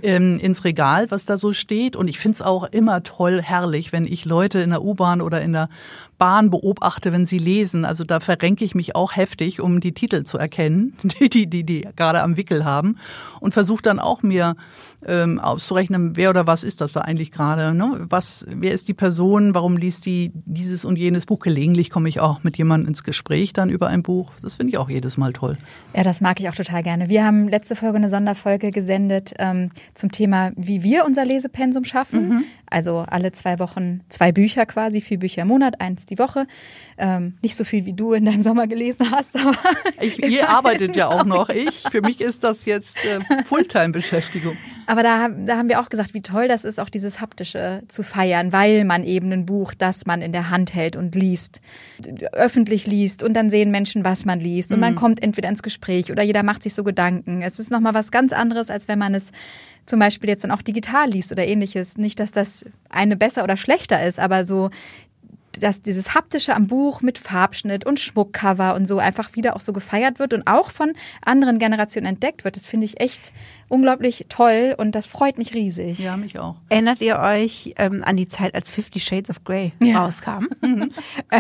ins Regal, was da so steht. Und ich finde es auch immer toll, herrlich, wenn ich Leute in der U-Bahn oder in der Bahn beobachte, wenn sie lesen. Also da verrenke ich mich auch heftig, um die Titel zu erkennen, die gerade am Wickel haben. Und versuche dann auch mir auszurechnen, wer oder was ist das da eigentlich gerade? Ne? Wer ist die Person? Warum liest die dieses und jenes Buch? Gelegentlich komme ich auch mit jemandem ins Gespräch dann über ein Buch. Das finde ich auch jedes Mal toll. Ja, das mag ich auch total gerne. Wir haben letzte Folge eine Sonderfolge gesendet zum Thema, wie wir unser Lesepensum schaffen. Also alle 2 Wochen 2 Bücher quasi, 4 Bücher im Monat, 1 die Woche. Nicht so viel, wie du in deinem Sommer gelesen hast. Aber ihr arbeitet ja auch noch. Für mich ist das jetzt Fulltime-Beschäftigung. Aber da haben wir auch gesagt, wie toll das ist, auch dieses Haptische zu feiern, weil man eben ein Buch, das man in der Hand hält und liest, öffentlich liest und dann sehen Menschen, was man liest und man kommt entweder ins Gespräch oder jeder macht sich so Gedanken. Es ist nochmal was ganz anderes, als wenn man es zum Beispiel jetzt dann auch digital liest oder ähnliches. Nicht, dass das eine besser oder schlechter ist, aber so, dass dieses Haptische am Buch mit Farbschnitt und Schmuckcover und so einfach wieder auch so gefeiert wird und auch von anderen Generationen entdeckt wird. Das finde ich echt unglaublich toll und das freut mich riesig. Ja, mich auch. Erinnert ihr euch an die Zeit, als 50 Shades of Grey rauskam? Und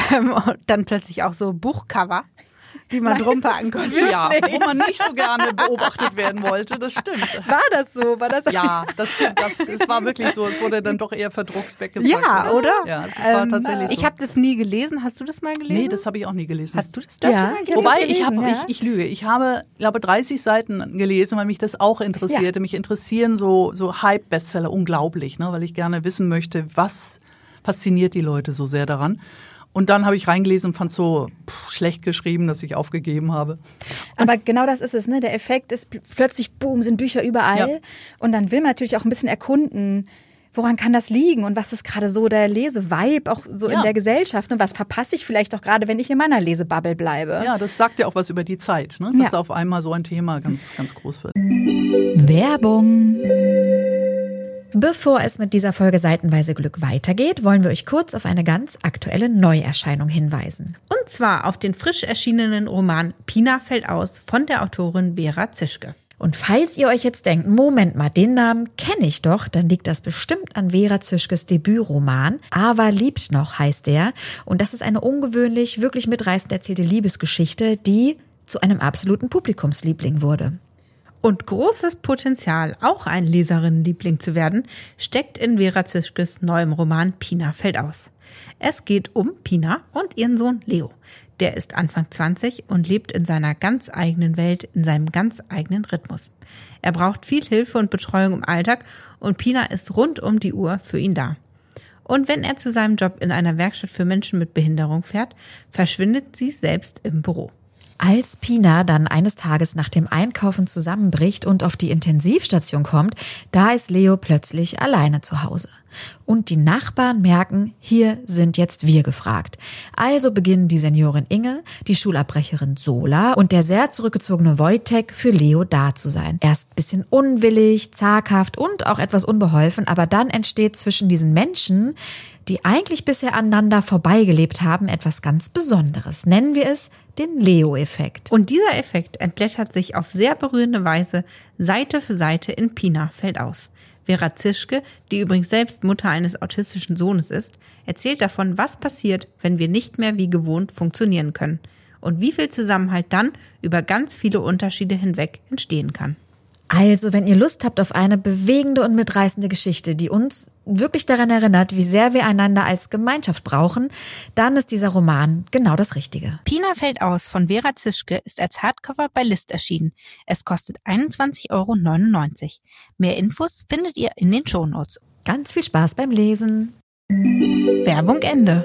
dann plötzlich auch so Buchcover, die man drunter anguckt. Ja, wo man nicht so gerne beobachtet werden wollte, das stimmt. War das so? Ja, das stimmt. Es war wirklich so. Es wurde dann doch eher verdruckst weggepackt. Ja, oder? Ja, das war tatsächlich so. Ich habe das nie gelesen. Hast du das mal gelesen? Nee, das habe ich auch nie gelesen. Hast du das dort mal gelesen? Wobei, ich lüge. Ich habe, glaube 30 Seiten gelesen, weil mich das auch interessierte. Ja. Mich interessieren so Hype-Bestseller unglaublich, ne? Weil ich gerne wissen möchte, was fasziniert die Leute so sehr daran. Und dann habe ich reingelesen und fand es so schlecht geschrieben, dass ich aufgegeben habe. Aber genau das ist es, ne? Der Effekt ist plötzlich, boom, sind Bücher überall. Ja. Und dann will man natürlich auch ein bisschen erkunden, woran kann das liegen und was ist gerade so der Lesevibe auch so in der Gesellschaft. Ne? Was verpasse ich vielleicht auch gerade, wenn ich in meiner Lesebubble bleibe? Ja, das sagt ja auch was über die Zeit, ne? Dass da auf einmal so ein Thema ganz, ganz groß wird. Werbung. Bevor es mit dieser Folge Seitenweise Glück weitergeht, wollen wir euch kurz auf eine ganz aktuelle Neuerscheinung hinweisen. Und zwar auf den frisch erschienenen Roman Pina fällt aus von der Autorin Vera Zischke. Und falls ihr euch jetzt denkt, Moment mal, den Namen kenne ich doch, dann liegt das bestimmt an Vera Zischkes Debütroman. Ava liebt noch heißt der. Und das ist eine ungewöhnlich, wirklich mitreißend erzählte Liebesgeschichte, die zu einem absoluten Publikumsliebling wurde. Und großes Potenzial, auch ein Leserinnenliebling zu werden, steckt in Vera Zischkes neuem Roman Pina fällt aus. Es geht um Pina und ihren Sohn Leo. Der ist Anfang 20 und lebt in seiner ganz eigenen Welt, in seinem ganz eigenen Rhythmus. Er braucht viel Hilfe und Betreuung im Alltag und Pina ist rund um die Uhr für ihn da. Und wenn er zu seinem Job in einer Werkstatt für Menschen mit Behinderung fährt, verschwindet sie selbst im Büro. Als Pina dann eines Tages nach dem Einkaufen zusammenbricht und auf die Intensivstation kommt, da ist Leo plötzlich alleine zu Hause. Und die Nachbarn merken, hier sind jetzt wir gefragt. Also beginnen die Seniorin Inge, die Schulabbrecherin Sola und der sehr zurückgezogene Wojtek für Leo da zu sein. Erst ein bisschen unwillig, zaghaft und auch etwas unbeholfen, aber dann entsteht zwischen diesen Menschen, die eigentlich bisher aneinander vorbeigelebt haben, etwas ganz Besonderes. Nennen wir es den Leo-Effekt. Und dieser Effekt entblättert sich auf sehr berührende Weise Seite für Seite in Pina fällt aus. Vera Zischke, die übrigens selbst Mutter eines autistischen Sohnes ist, erzählt davon, was passiert, wenn wir nicht mehr wie gewohnt funktionieren können und wie viel Zusammenhalt dann über ganz viele Unterschiede hinweg entstehen kann. Also, wenn ihr Lust habt auf eine bewegende und mitreißende Geschichte, die uns wirklich daran erinnert, wie sehr wir einander als Gemeinschaft brauchen, dann ist dieser Roman genau das Richtige. Pina fällt aus von Vera Zischke ist als Hardcover bei List erschienen. Es kostet 21,99 €. Mehr Infos findet ihr in den Shownotes. Ganz viel Spaß beim Lesen. Werbung Ende.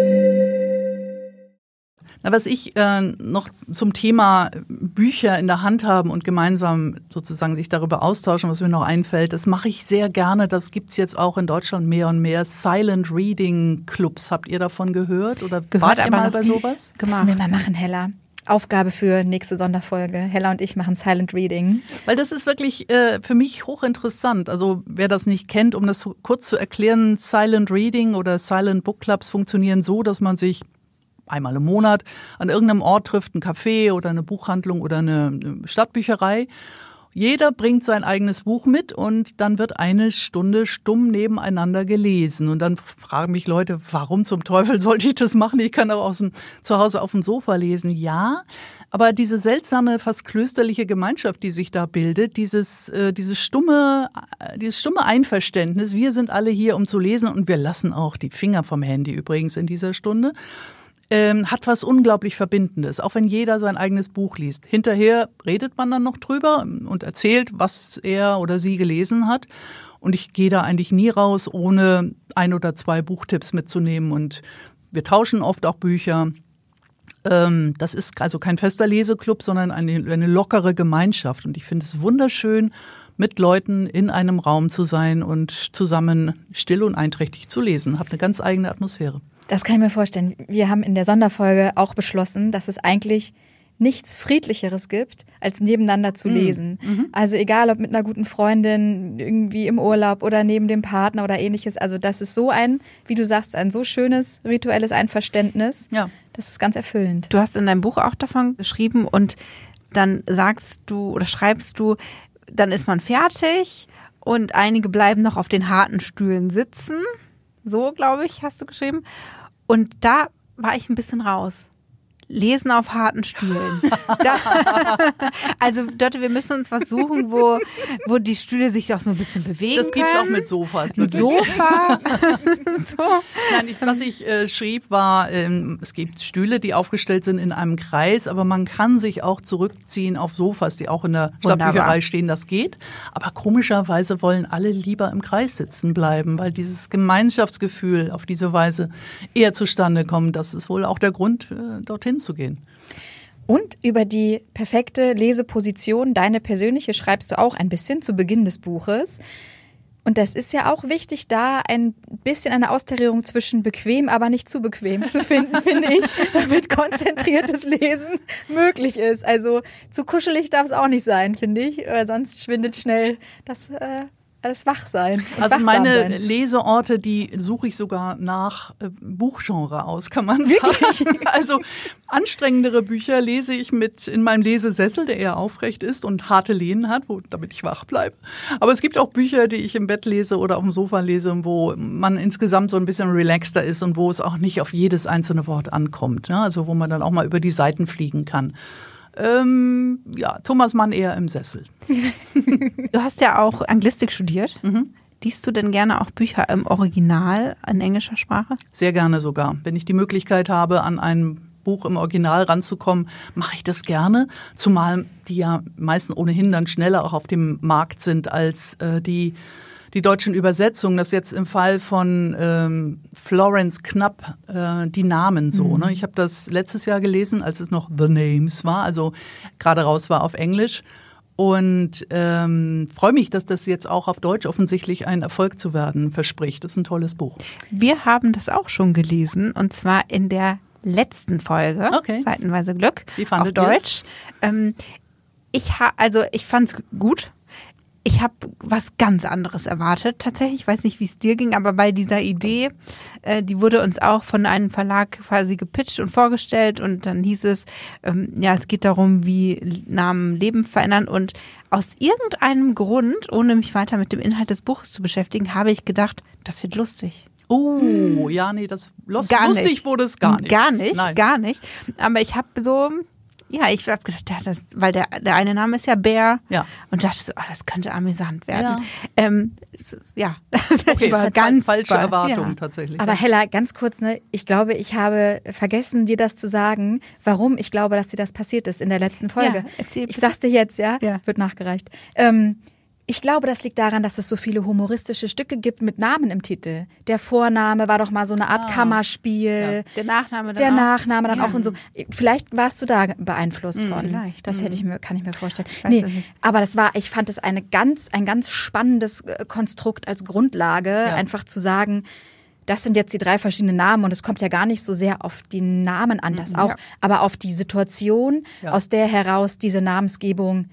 Na, was ich noch zum Thema Bücher in der Hand haben und gemeinsam sozusagen sich darüber austauschen, was mir noch einfällt, das mache ich sehr gerne. Das gibt's jetzt auch in Deutschland mehr und mehr. Silent Reading Clubs. Habt ihr davon gehört? Oder wart ihr mal bei sowas? Müssen wir mal machen, Hella. Aufgabe für nächste Sonderfolge. Hella und ich machen Silent Reading. Weil das ist wirklich für mich hochinteressant. Also wer das nicht kennt, um das kurz zu erklären, Silent Reading oder Silent Book Clubs funktionieren so, dass man sich einmal im Monat an irgendeinem Ort trifft, ein Café oder eine Buchhandlung oder eine Stadtbücherei. Jeder bringt sein eigenes Buch mit und dann wird eine Stunde stumm nebeneinander gelesen. Und dann fragen mich Leute, warum zum Teufel sollte ich das machen? Ich kann auch zu Hause auf dem Sofa lesen. Ja, aber diese seltsame, fast klösterliche Gemeinschaft, die sich da bildet, dieses stumme Einverständnis, wir sind alle hier, um zu lesen und wir lassen auch die Finger vom Handy übrigens in dieser Stunde, hat was unglaublich Verbindendes, auch wenn jeder sein eigenes Buch liest. Hinterher redet man dann noch drüber und erzählt, was er oder sie gelesen hat. Und ich gehe da eigentlich nie raus, ohne 1 oder 2 Buchtipps mitzunehmen. Und wir tauschen oft auch Bücher. Das ist also kein fester Leseklub, sondern eine lockere Gemeinschaft. Und ich finde es wunderschön, mit Leuten in einem Raum zu sein und zusammen still und einträchtig zu lesen. Hat eine ganz eigene Atmosphäre. Das kann ich mir vorstellen. Wir haben in der Sonderfolge auch beschlossen, dass es eigentlich nichts Friedlicheres gibt, als nebeneinander zu lesen. Also egal, ob mit einer guten Freundin, irgendwie im Urlaub oder neben dem Partner oder ähnliches. Also das ist so wie du sagst, ein so schönes rituelles Einverständnis. Ja. Das ist ganz erfüllend. Du hast in deinem Buch auch davon geschrieben und dann sagst du oder schreibst du, dann ist man fertig und einige bleiben noch auf den harten Stühlen sitzen. So, glaube ich, hast du geschrieben. Und da war ich ein bisschen raus. Lesen auf harten Stühlen. Also Dörte, wir müssen uns was suchen, wo die Stühle sich auch so ein bisschen bewegen Das gibt's können. auch mit Sofas. Mit Sofa. So. Nein, was ich schrieb, war, es gibt Stühle, die aufgestellt sind in einem Kreis, aber man kann sich auch zurückziehen auf Sofas, die auch in der Stadtbücherei stehen, das geht. Aber komischerweise wollen alle lieber im Kreis sitzen bleiben, weil dieses Gemeinschaftsgefühl auf diese Weise eher zustande kommt. Das ist wohl auch der Grund, dorthin zu gehen. Und über die perfekte Leseposition, deine persönliche, schreibst du auch ein bisschen zu Beginn des Buches. Und das ist ja auch wichtig, da ein bisschen eine Austarierung zwischen bequem, aber nicht zu bequem zu finden, finde ich, damit konzentriertes Lesen möglich ist. Also zu kuschelig darf es auch nicht sein, finde ich, sonst schwindet schnell das Wachsein. Also meine Leseorte, die suche ich sogar nach Buchgenre aus, kann man sagen. Also anstrengendere Bücher lese ich in meinem Lesesessel, der eher aufrecht ist und harte Lehnen hat, damit ich wach bleibe. Aber es gibt auch Bücher, die ich im Bett lese oder auf dem Sofa lese, wo man insgesamt so ein bisschen relaxter ist und wo es auch nicht auf jedes einzelne Wort ankommt. Ne? Also wo man dann auch mal über die Seiten fliegen kann. Thomas Mann eher im Sessel. Du hast ja auch Anglistik studiert. Liest du denn gerne auch Bücher im Original in englischer Sprache? Sehr gerne sogar. Wenn ich die Möglichkeit habe, an ein Buch im Original ranzukommen, mache ich das gerne. Zumal die ja meistens ohnehin dann schneller auch auf dem Markt sind als die deutschen Übersetzungen, das jetzt im Fall von Florence Knapp, die Namen so. Ne? Ich habe das letztes Jahr gelesen, als es noch The Names war, also gerade raus war auf Englisch. Und freue mich, dass das jetzt auch auf Deutsch offensichtlich ein Erfolg zu werden verspricht. Das ist ein tolles Buch. Wir haben das auch schon gelesen und zwar in der letzten Folge, Seitenweise Glück, auf Deutsch. Ich fand es gut. Ich habe was ganz anderes erwartet. Tatsächlich, ich weiß nicht, wie es dir ging, aber bei dieser Idee, die wurde uns auch von einem Verlag quasi gepitcht und vorgestellt und dann hieß es, es geht darum, wie Namen Leben verändern und aus irgendeinem Grund, ohne mich weiter mit dem Inhalt des Buches zu beschäftigen, habe ich gedacht, das wird lustig. Oh, ja, nee, lustig wurde es gar nicht. Gar nicht. Aber ich habe ich habe gedacht, weil der eine Name ist ja Bär. Ja. Und dachte so, das könnte amüsant werden. Ja. Das war ganz falsche Erwartung tatsächlich. Aber Hella, ganz kurz, ne? Ich glaube, ich habe vergessen, dir das zu sagen, warum ich glaube, dass dir das passiert ist in der letzten Folge. Ja, erzähl bitte. Ich sag's dir jetzt, ja? Wird nachgereicht. Ich glaube, das liegt daran, dass es so viele humoristische Stücke gibt mit Namen im Titel. Der Vorname war doch mal so eine Art Kammerspiel. Ja. Der Nachname dann auch und so. Vielleicht warst du da beeinflusst von. Vielleicht. Das kann ich mir vorstellen. Aber ich fand es ein ganz spannendes Konstrukt als Grundlage, einfach zu sagen, das sind jetzt die 3 verschiedenen Namen und es kommt ja gar nicht so sehr auf die Namen an, das auch, aber auf die Situation, aus der heraus diese Namensgebung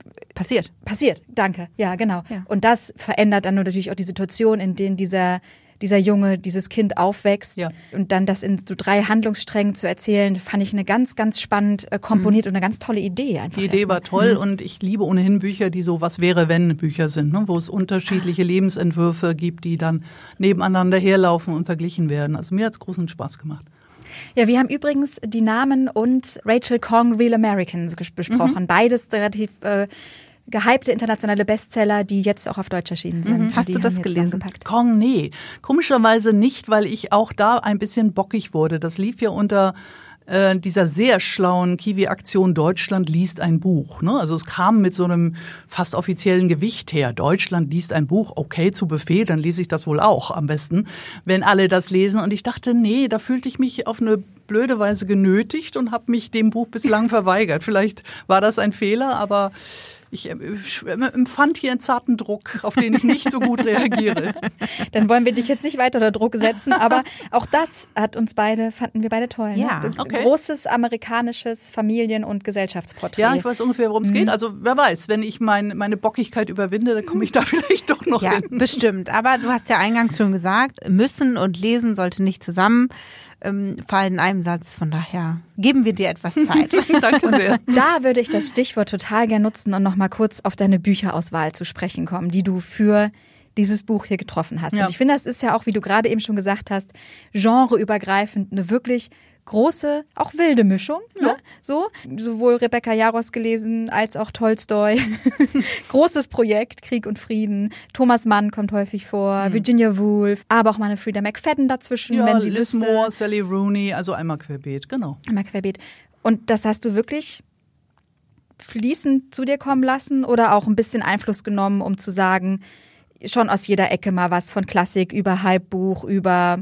Passiert, danke. Ja, genau. Ja. Und das verändert dann natürlich auch die Situation, in denen dieser dieser Junge, dieses Kind aufwächst. Ja. Und dann das in so 3 Handlungssträngen zu erzählen, fand ich eine ganz, ganz spannend komponiert und eine ganz tolle Idee. Einfach Die Idee war toll und ich liebe ohnehin Bücher, die so Was-wäre-wenn-Bücher sind, ne? Wo es unterschiedliche Lebensentwürfe gibt, die dann nebeneinander herlaufen und verglichen werden. Also mir hat es großen Spaß gemacht. Ja, wir haben übrigens die Namen und Rachel Khong Real Americans besprochen. Beides relativ gehypte internationale Bestseller, die jetzt auch auf Deutsch erschienen sind. Hast du das gelesen? Khong, nee. Komischerweise nicht, weil ich auch da ein bisschen bockig wurde. Das lief ja unter dieser sehr schlauen Kiwi-Aktion Deutschland liest ein Buch. Ne? Also es kam mit so einem fast offiziellen Gewicht her. Deutschland liest ein Buch, okay, zu Befehl, dann lese ich das wohl auch am besten, wenn alle das lesen. Und ich dachte, nee, da fühlte ich mich auf eine blöde Weise genötigt und habe mich dem Buch bislang verweigert. Vielleicht war das ein Fehler, aber ich empfand hier einen zarten Druck, auf den ich nicht so gut reagiere. Dann wollen wir dich jetzt nicht weiter unter Druck setzen, aber auch das fanden wir beide toll. Ja, ne? okay. Großes amerikanisches Familien- und Gesellschaftsporträt. Ja, ich weiß ungefähr, worum es geht. Also wer weiß, wenn ich meine Bockigkeit überwinde, dann komme ich da vielleicht doch noch hin. Ja, bestimmt. Aber du hast ja eingangs schon gesagt, müssen und lesen sollte nicht zusammen fallen in einem Satz. Von daher geben wir dir etwas Zeit. Danke sehr. Da würde ich das Stichwort total gerne nutzen und noch mal kurz auf deine Bücherauswahl zu sprechen kommen, die du für dieses Buch hier getroffen hast. Ja. Und ich finde, das ist ja auch, wie du gerade eben schon gesagt hast, genreübergreifend eine wirklich große, auch wilde Mischung. Ne? So, sowohl Rebecca Yarros gelesen als auch Tolstoi. Großes Projekt, Krieg und Frieden. Thomas Mann kommt häufig vor, Virginia Woolf, aber auch mal eine Frida McFadden dazwischen, Ja, wenn sie Liz wüsste. Moore, Sally Rooney, also einmal querbeet, genau. Einmal querbeet. Und das hast du wirklich fließend zu dir kommen lassen oder auch ein bisschen Einfluss genommen, um zu sagen, schon aus jeder Ecke mal was, von Klassik über Hypebuch, über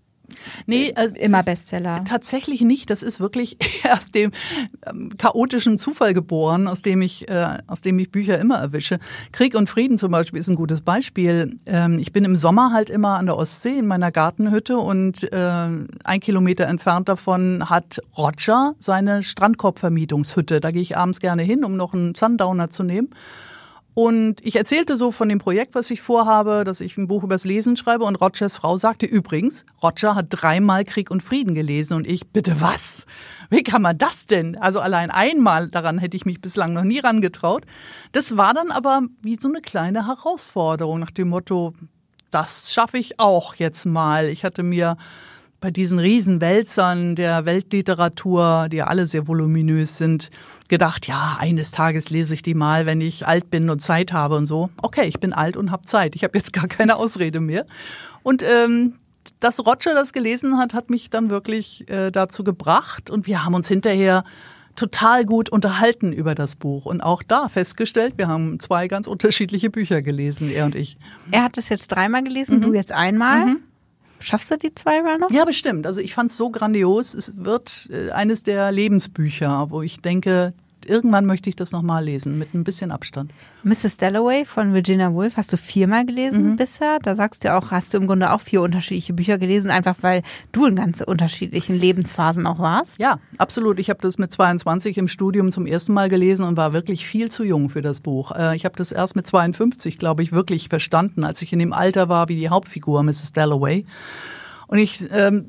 Nee, also immer es ist Bestseller. Tatsächlich nicht. Das ist wirklich aus dem chaotischen Zufall geboren, aus dem ich Bücher immer erwische. Krieg und Frieden zum Beispiel ist ein gutes Beispiel. Ich bin im Sommer halt immer an der Ostsee in meiner Gartenhütte und 1 Kilometer entfernt davon hat Roger seine Strandkorbvermietungshütte. Da gehe ich abends gerne hin, um noch einen Sundowner zu nehmen. Und ich erzählte so von dem Projekt, was ich vorhabe, dass ich ein Buch übers Lesen schreibe. Und Rogers Frau sagte übrigens, Roger hat 3-mal Krieg und Frieden gelesen. Und ich, bitte was? Wie kann man das denn? Also allein einmal, daran hätte ich mich bislang noch nie rangetraut. Das war dann aber wie so eine kleine Herausforderung nach dem Motto, das schaffe ich auch jetzt mal. Ich hatte mir bei diesen Riesenwälzern der Weltliteratur, die ja alle sehr voluminös sind, gedacht, ja, eines Tages lese ich die mal, wenn ich alt bin und Zeit habe und so. Okay, ich bin alt und habe Zeit. Ich habe jetzt gar keine Ausrede mehr. Und dass Roger das gelesen hat, hat mich dann wirklich dazu gebracht. Und wir haben uns hinterher total gut unterhalten über das Buch. Und auch da festgestellt, wir haben 2 ganz unterschiedliche Bücher gelesen, er und ich. Er hat es jetzt 3-mal gelesen, du jetzt einmal. Schaffst du die 2-mal noch? Ja, bestimmt. Also ich fand es so grandios. Es wird eines der Lebensbücher, wo ich denke, irgendwann möchte ich das nochmal lesen, mit ein bisschen Abstand. Mrs. Dalloway von Virginia Woolf hast du 4-mal gelesen bisher. Da sagst du auch, hast du im Grunde auch 4 unterschiedliche Bücher gelesen, einfach weil du in ganz unterschiedlichen Lebensphasen auch warst. Ja, absolut. Ich habe das mit 22 im Studium zum ersten Mal gelesen und war wirklich viel zu jung für das Buch. Ich habe das erst mit 52, glaube ich, wirklich verstanden, als ich in dem Alter war wie die Hauptfigur, Mrs. Dalloway. Und ich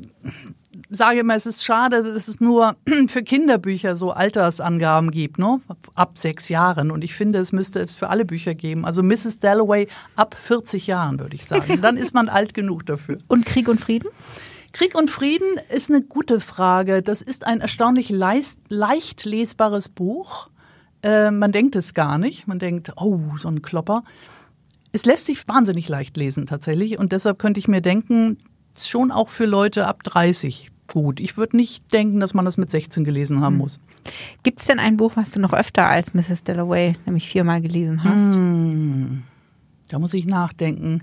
sage immer, es ist schade, dass es nur für Kinderbücher so Altersangaben gibt, ne? Ab 6 Jahren. Und ich finde, es müsste es für alle Bücher geben. Also Mrs. Dalloway ab 40 Jahren, würde ich sagen. Dann ist man alt genug dafür. Und Krieg und Frieden? Krieg und Frieden ist eine gute Frage. Das ist ein erstaunlich leicht lesbares Buch. Man denkt es gar nicht. Man denkt, oh, so ein Klopper. Es lässt sich wahnsinnig leicht lesen tatsächlich. Und deshalb könnte ich mir denken, schon auch für Leute ab 30 gut. Ich würde nicht denken, dass man das mit 16 gelesen haben muss. Gibt es denn ein Buch, was du noch öfter als Mrs. Dalloway, nämlich 4-mal gelesen hast? Da muss ich nachdenken.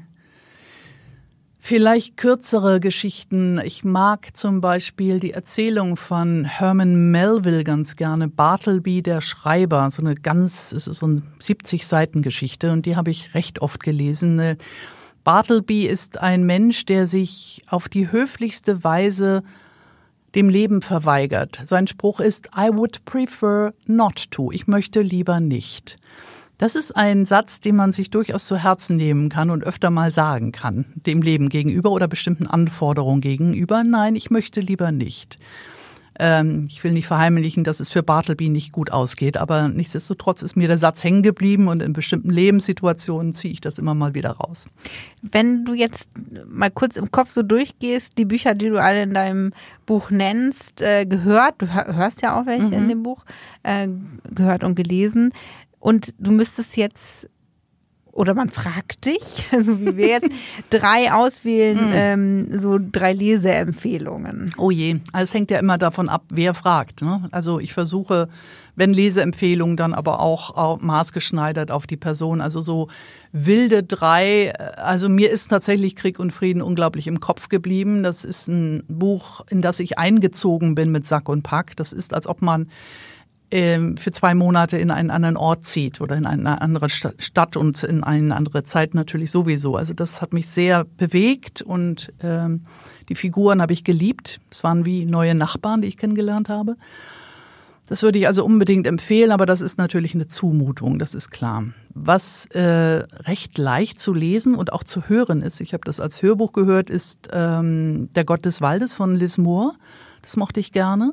Vielleicht kürzere Geschichten. Ich mag zum Beispiel die Erzählung von Herman Melville ganz gerne. Bartleby, der Schreiber. Es ist so eine 70-Seiten-Geschichte und die habe ich recht oft gelesen. Bartleby ist ein Mensch, der sich auf die höflichste Weise dem Leben verweigert. Sein Spruch ist, I would prefer not to. Ich möchte lieber nicht. Das ist ein Satz, den man sich durchaus zu Herzen nehmen kann und öfter mal sagen kann, dem Leben gegenüber oder bestimmten Anforderungen gegenüber. Nein, ich möchte lieber nicht. Ich will nicht verheimlichen, dass es für Bartleby nicht gut ausgeht, aber nichtsdestotrotz ist mir der Satz hängen geblieben und in bestimmten Lebenssituationen ziehe ich das immer mal wieder raus. Wenn du jetzt mal kurz im Kopf so durchgehst, die Bücher, die du alle in deinem Buch nennst, gehört, du hörst ja auch welche in dem Buch, gehört und gelesen und du müsstest jetzt oder man fragt dich, so wie wir jetzt, 3 auswählen, so 3 Leseempfehlungen. Oh je, also es hängt ja immer davon ab, wer fragt. Ne? Also ich versuche, wenn Leseempfehlungen, dann aber auch maßgeschneidert auf die Person. Also so wilde 3, also mir ist tatsächlich Krieg und Frieden unglaublich im Kopf geblieben. Das ist ein Buch, in das ich eingezogen bin mit Sack und Pack. Das ist, als ob man für 2 Monate in einen anderen Ort zieht oder in eine andere Stadt und in eine andere Zeit natürlich sowieso. Also das hat mich sehr bewegt und die Figuren habe ich geliebt. Es waren wie neue Nachbarn, die ich kennengelernt habe. Das würde ich also unbedingt empfehlen, aber das ist natürlich eine Zumutung, das ist klar. Was recht leicht zu lesen und auch zu hören ist, ich habe das als Hörbuch gehört, ist Der Gott des Waldes von Liz Moore. Das mochte ich gerne.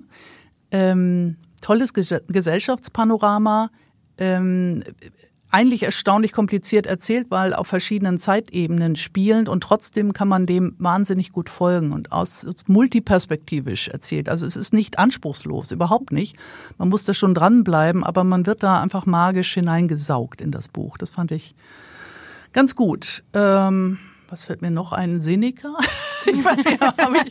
Tolles Gesellschaftspanorama, eigentlich erstaunlich kompliziert erzählt, weil auf verschiedenen Zeitebenen spielend und trotzdem kann man dem wahnsinnig gut folgen und multiperspektivisch erzählt. Also es ist nicht anspruchslos, überhaupt nicht. Man muss da schon dranbleiben, aber man wird da einfach magisch hineingesaugt in das Buch. Das fand ich ganz gut. Was fällt mir noch ein? Seneca? Ich weiß nicht,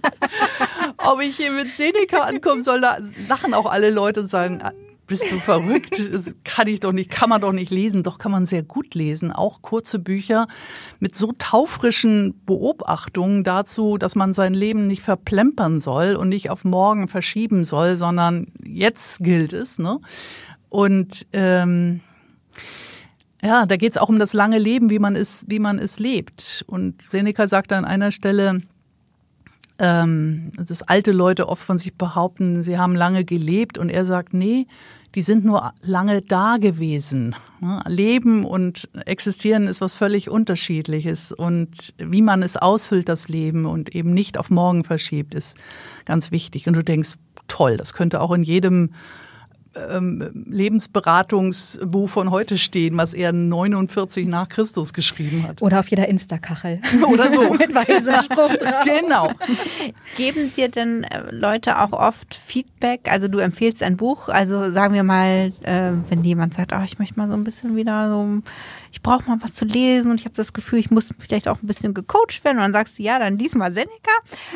ob ich hier mit Seneca ankommen soll. Da lachen auch alle Leute und sagen, bist du verrückt? Das kann man doch nicht lesen. Doch kann man sehr gut lesen. Auch kurze Bücher mit so taufrischen Beobachtungen dazu, dass man sein Leben nicht verplempern soll und nicht auf morgen verschieben soll, sondern jetzt gilt es. Ne? Und ja, da geht es auch um das lange Leben, wie man es lebt. Und Seneca sagt an einer Stelle, dass alte Leute oft von sich behaupten, sie haben lange gelebt. Und er sagt, nee, die sind nur lange da gewesen. Leben und existieren ist was völlig Unterschiedliches. Und wie man es ausfüllt, das Leben, und eben nicht auf morgen verschiebt, ist ganz wichtig. Und du denkst, toll, das könnte auch in jedem Lebensberatungsbuch von heute stehen, was er 49 nach Christus geschrieben hat. Oder auf jeder Insta-Kachel. Oder so. Mit weißem Spruch drauf. Genau. Geben dir denn Leute auch oft Feedback? Also du empfiehlst ein Buch, also sagen wir mal, wenn jemand sagt, ich möchte mal so ein bisschen wieder so, ich brauche mal was zu lesen und ich habe das Gefühl, ich muss vielleicht auch ein bisschen gecoacht werden, und dann sagst du, ja, dann lies mal Seneca.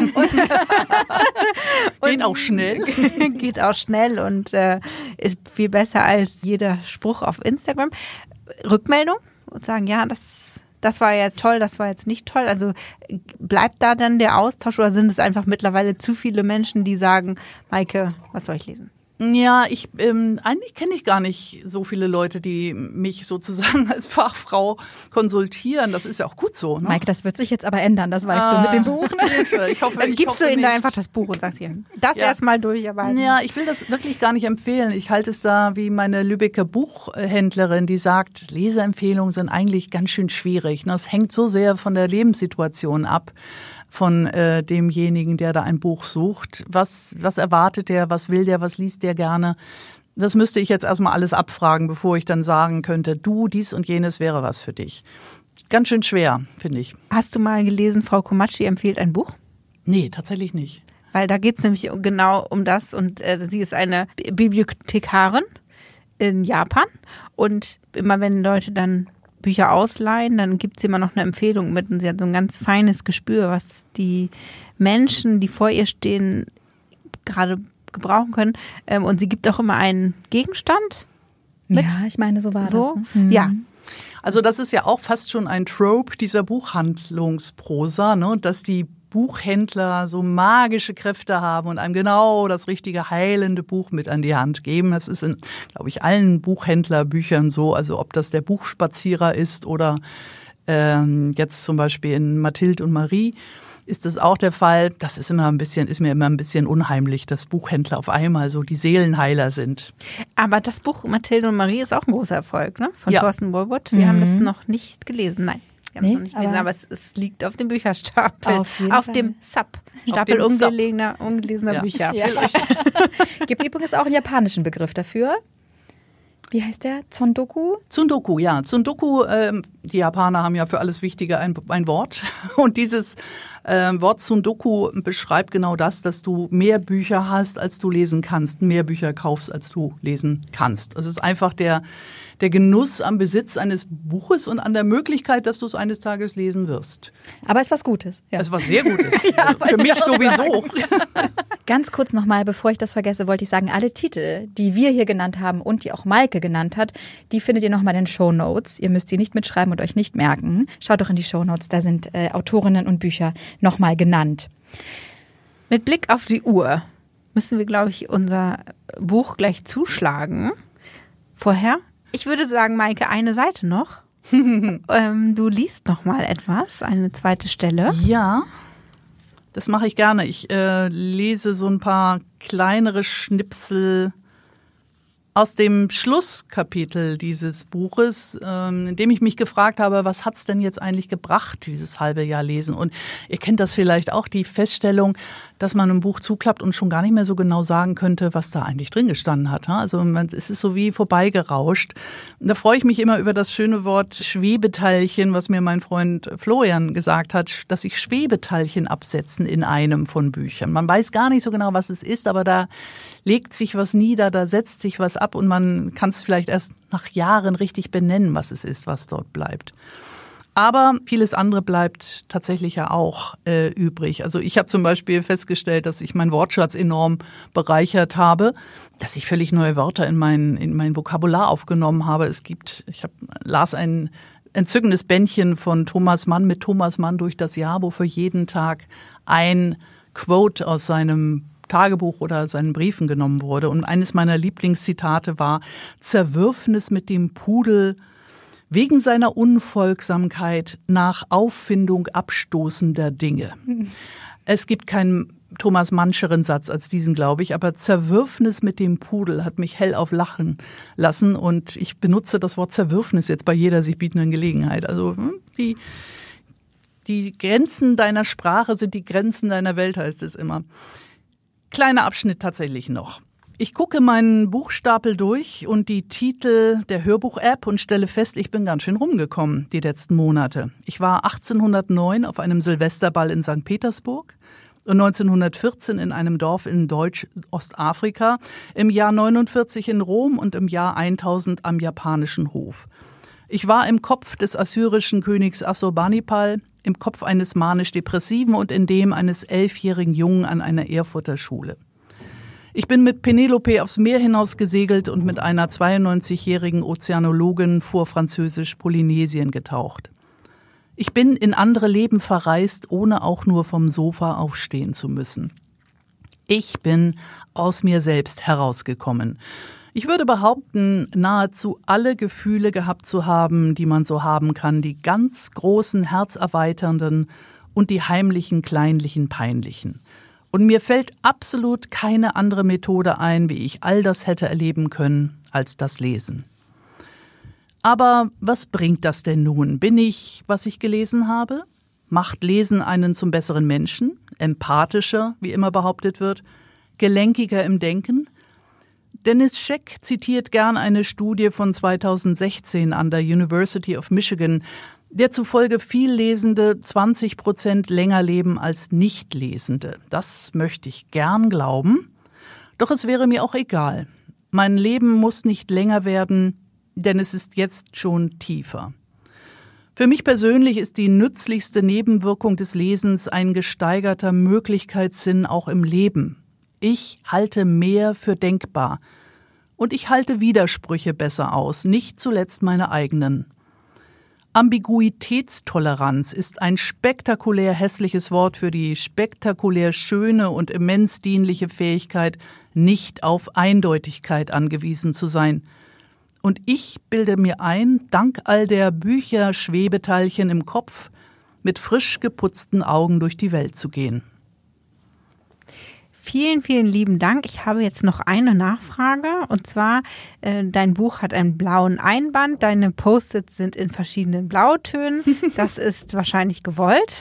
Geht auch schnell. Geht auch schnell und ist viel besser als jeder Spruch auf Instagram. Rückmeldung und sagen, ja, das war jetzt toll, das war jetzt nicht toll. Also bleibt da dann der Austausch oder sind es einfach mittlerweile zu viele Menschen, die sagen, Maike, was soll ich lesen? Ja, eigentlich kenne ich gar nicht so viele Leute, die mich sozusagen als Fachfrau konsultieren. Das ist ja auch gut so. Ne? Maike, das wird sich jetzt aber ändern, das weißt du mit dem Buch. Ne? Hilfe. Ich hoffe, dann gibst du ihnen nicht. da einfach das Buch und sagst hier, das erstmal durcharbeiten. Ja, ich will das wirklich gar nicht empfehlen. Ich halte es da wie meine Lübecker Buchhändlerin, die sagt, Leseempfehlungen sind eigentlich ganz schön schwierig. Das hängt so sehr von der Lebenssituation ab, von demjenigen, der da ein Buch sucht. Was erwartet der, was will der, was liest der gerne? Das müsste ich jetzt erstmal alles abfragen, bevor ich dann sagen könnte, du, dies und jenes wäre was für dich. Ganz schön schwer, finde ich. Hast du mal gelesen, Frau Komatschi empfiehlt ein Buch? Nee, tatsächlich nicht. Weil da geht es nämlich genau um das und sie ist eine Bibliothekarin in Japan und immer wenn Leute dann Bücher ausleihen, dann gibt sie immer noch eine Empfehlung mit und sie hat so ein ganz feines Gespür, was die Menschen, die vor ihr stehen, gerade gebrauchen können. Und sie gibt auch immer einen Gegenstand mit. Ja, ich meine, so war So? das. Ne? Ja. Also das ist ja auch fast schon ein Trope dieser Buchhandlungsprosa, ne? Dass die Buchhändler so magische Kräfte haben und einem genau das richtige heilende Buch mit an die Hand geben. Das ist in, glaube ich, allen Buchhändlerbüchern so. Also ob das der Buchspazierer ist oder jetzt zum Beispiel in Mathilde und Marie. ist das auch der Fall. Das ist mir immer ein bisschen unheimlich, dass Buchhändler auf einmal so die Seelenheiler sind. Aber das Buch Mathilde und Marie ist auch ein großer Erfolg, ne? Von Ja. Thorsten Wohlwood. Wir haben das noch nicht gelesen. Nein, wir haben es Nee, noch nicht gelesen, aber aber es liegt auf dem Bücherstapel. Auf jeden Auf Fall. dem Sub. Stapel dem Sub. ungelesener Ja. Bücher. Ja. Gibt übrigens auch einen japanischen Begriff dafür. Wie heißt der? Zondoku? Tsundoku, ja. Tsundoku, die Japaner haben ja für alles Wichtige ein Wort. Und dieses Wort Tsundoku beschreibt genau das, dass du mehr Bücher hast, als du lesen kannst, mehr Bücher kaufst, als du lesen kannst. Es ist einfach der Genuss am Besitz eines Buches und an der Möglichkeit, dass du es eines Tages lesen wirst. Aber ist was Gutes. Ja. Das ist was sehr Gutes. Für mich sowieso. Ganz kurz nochmal, bevor ich das vergesse, wollte ich sagen, alle Titel, die wir hier genannt haben und die auch Maike genannt hat, die findet ihr nochmal in den Shownotes. Ihr müsst sie nicht mitschreiben und euch nicht merken. Schaut doch in die Shownotes, da sind Autorinnen und Bücher nochmal genannt. Mit Blick auf die Uhr müssen wir, glaube ich, unser Buch gleich zuschlagen. Vorher? Ich würde sagen, Maike, eine Seite noch. Du liest noch mal etwas, eine zweite Stelle. Ja, das mache ich gerne. Ich lese so ein paar kleinere Schnipsel aus dem Schlusskapitel dieses Buches, in dem ich mich gefragt habe, was hat's denn jetzt eigentlich gebracht, dieses halbe Jahr Lesen? Und ihr kennt das vielleicht auch, die Feststellung, dass man ein Buch zuklappt und schon gar nicht mehr so genau sagen könnte, was da eigentlich drin gestanden hat. Also es ist so wie vorbeigerauscht. Und da freue ich mich immer über das schöne Wort Schwebeteilchen, was mir mein Freund Florian gesagt hat, dass sich Schwebeteilchen absetzen in einem von Büchern. Man weiß gar nicht so genau, was es ist, aber da legt sich was nieder, da setzt sich was ab und man kann es vielleicht erst nach Jahren richtig benennen, was es ist, was dort bleibt. Aber vieles andere bleibt tatsächlich ja auch übrig. Also ich habe zum Beispiel festgestellt, dass ich meinen Wortschatz enorm bereichert habe, dass ich völlig neue Wörter in mein Vokabular aufgenommen habe. Las ein entzückendes Bändchen von Thomas Mann mit Thomas Mann durch das Jahr, wo für jeden Tag ein Quote aus seinem Tagebuch oder seinen Briefen genommen wurde. Und eines meiner Lieblingszitate war: Zerwürfnis mit dem Pudel wegen seiner Unfolgsamkeit nach Auffindung abstoßender Dinge. Es gibt keinen Thomas Mannscheren Satz als diesen, glaube ich, aber Zerwürfnis mit dem Pudel hat mich hellauf lachen lassen und ich benutze das Wort Zerwürfnis jetzt bei jeder sich bietenden Gelegenheit. Also die Grenzen deiner Sprache sind die Grenzen deiner Welt, heißt es immer. Kleiner Abschnitt tatsächlich noch. Ich gucke meinen Buchstapel durch und die Titel der Hörbuch-App und stelle fest, ich bin ganz schön rumgekommen die letzten Monate. Ich war 1809 auf einem Silvesterball in St. Petersburg und 1914 in einem Dorf in Deutsch-Ostafrika, im Jahr 49 in Rom und im Jahr 1000 am japanischen Hof. Ich war im Kopf des assyrischen Königs Assurbanipal, im Kopf eines manisch-Depressiven und in dem eines 11-jährigen Jungen an einer Erfurter Schule. Ich bin mit Penelope aufs Meer hinaus gesegelt und mit einer 92-jährigen Ozeanologin vor Französisch-Polynesien getaucht. Ich bin in andere Leben verreist, ohne auch nur vom Sofa aufstehen zu müssen. Ich bin aus mir selbst herausgekommen. Ich würde behaupten, nahezu alle Gefühle gehabt zu haben, die man so haben kann, die ganz großen, herzerweiternden und die heimlichen, kleinlichen, peinlichen. Und mir fällt absolut keine andere Methode ein, wie ich all das hätte erleben können, als das Lesen. Aber was bringt das denn nun? Bin ich, was ich gelesen habe? Macht Lesen einen zum besseren Menschen? Empathischer, wie immer behauptet wird? Gelenkiger im Denken? Dennis Scheck zitiert gern eine Studie von 2016 an der University of Michigan, der zufolge Viellesende 20% länger leben als Nichtlesende. Das möchte ich gern glauben, doch es wäre mir auch egal. Mein Leben muss nicht länger werden, denn es ist jetzt schon tiefer. Für mich persönlich ist die nützlichste Nebenwirkung des Lesens ein gesteigerter Möglichkeitssinn auch im Leben. Ich halte mehr für denkbar. Und ich halte Widersprüche besser aus, nicht zuletzt meine eigenen. Ambiguitätstoleranz ist ein spektakulär hässliches Wort für die spektakulär schöne und immens dienliche Fähigkeit, nicht auf Eindeutigkeit angewiesen zu sein. Und ich bilde mir ein, dank all der Bücher, Schwebeteilchen im Kopf, mit frisch geputzten Augen durch die Welt zu gehen. Vielen, vielen lieben Dank. Ich habe jetzt noch eine Nachfrage und zwar, dein Buch hat einen blauen Einband, deine Post-its sind in verschiedenen Blautönen. Das ist wahrscheinlich gewollt.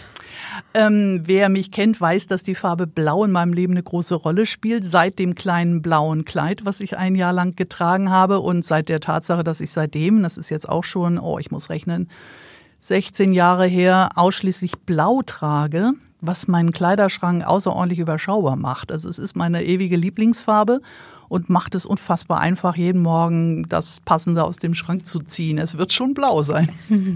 Wer mich kennt, weiß, dass die Farbe Blau in meinem Leben eine große Rolle spielt. Seit dem kleinen blauen Kleid, was ich ein Jahr lang getragen habe und seit der Tatsache, dass ich seitdem, das ist jetzt auch schon, ich muss rechnen, 16 Jahre her, ausschließlich blau trage, was meinen Kleiderschrank außerordentlich überschaubar macht. Also es ist meine ewige Lieblingsfarbe und macht es unfassbar einfach, jeden Morgen das Passende aus dem Schrank zu ziehen. Es wird schon blau sein.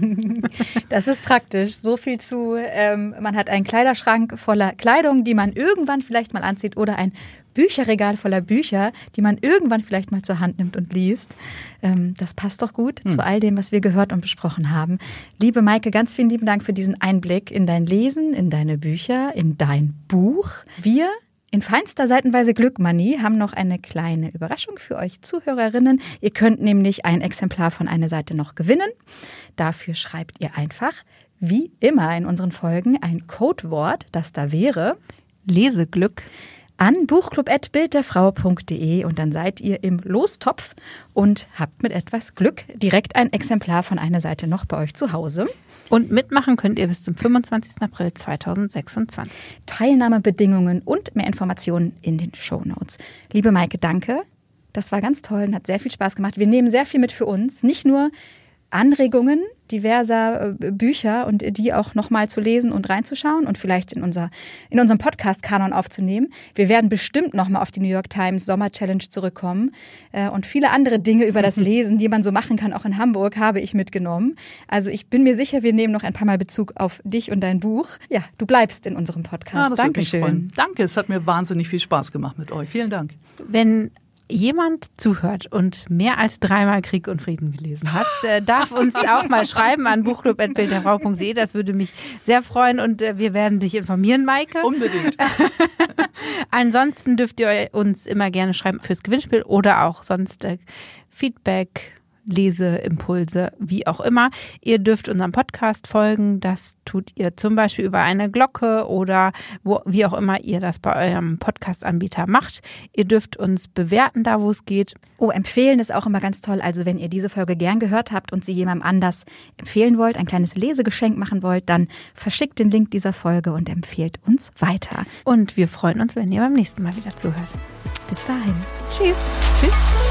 Das ist praktisch. So viel zu, man hat einen Kleiderschrank voller Kleidung, die man irgendwann vielleicht mal anzieht oder ein Bücherregal voller Bücher, die man irgendwann vielleicht mal zur Hand nimmt und liest. Das passt doch gut zu all dem, was wir gehört und besprochen haben. Liebe Maike, ganz vielen lieben Dank für diesen Einblick in dein Lesen, in deine Bücher, in dein Buch. Wir in feinster Seitenweise Glückmanie haben noch eine kleine Überraschung für euch Zuhörerinnen. Ihr könnt nämlich ein Exemplar von einer Seite noch gewinnen. Dafür schreibt ihr einfach, wie immer in unseren Folgen, ein Codewort, das da wäre Leseglück, an buchclub@bildderfrau.de und dann seid ihr im Lostopf und habt mit etwas Glück direkt ein Exemplar von einer Seite noch bei euch zu Hause. Und mitmachen könnt ihr bis zum 25. April 2026. Teilnahmebedingungen und mehr Informationen in den Shownotes. Liebe Maike, danke. Das war ganz toll und hat sehr viel Spaß gemacht. Wir nehmen sehr viel mit für uns. Nicht nur Anregungen diverser Bücher und die auch nochmal zu lesen und reinzuschauen und vielleicht in unserem Podcast-Kanon aufzunehmen. Wir werden bestimmt nochmal auf die New York Times Sommer-Challenge zurückkommen und viele andere Dinge über das Lesen, die man so machen kann, auch in Hamburg, habe ich mitgenommen. Also ich bin mir sicher, wir nehmen noch ein paar Mal Bezug auf dich und dein Buch. Ja, du bleibst in unserem Podcast. Dankeschön. Danke, es hat mir wahnsinnig viel Spaß gemacht mit euch. Vielen Dank. Wenn jemand zuhört und mehr als 3-mal Krieg und Frieden gelesen hat, darf uns auch mal schreiben an buchclub@bildderfrau.de. Das würde mich sehr freuen und wir werden dich informieren, Maike. Unbedingt. Ansonsten dürft ihr uns immer gerne schreiben fürs Gewinnspiel oder auch sonst Feedback, Leseimpulse, wie auch immer. Ihr dürft unserem Podcast folgen. Das tut ihr zum Beispiel über eine Glocke oder wie auch immer ihr das bei eurem Podcast-Anbieter macht. Ihr dürft uns bewerten, da wo es geht. Oh, empfehlen ist auch immer ganz toll. Also wenn ihr diese Folge gern gehört habt und sie jemandem anders empfehlen wollt, ein kleines Lesegeschenk machen wollt, dann verschickt den Link dieser Folge und empfehlt uns weiter. Und wir freuen uns, wenn ihr beim nächsten Mal wieder zuhört. Bis dahin. Tschüss. Tschüss.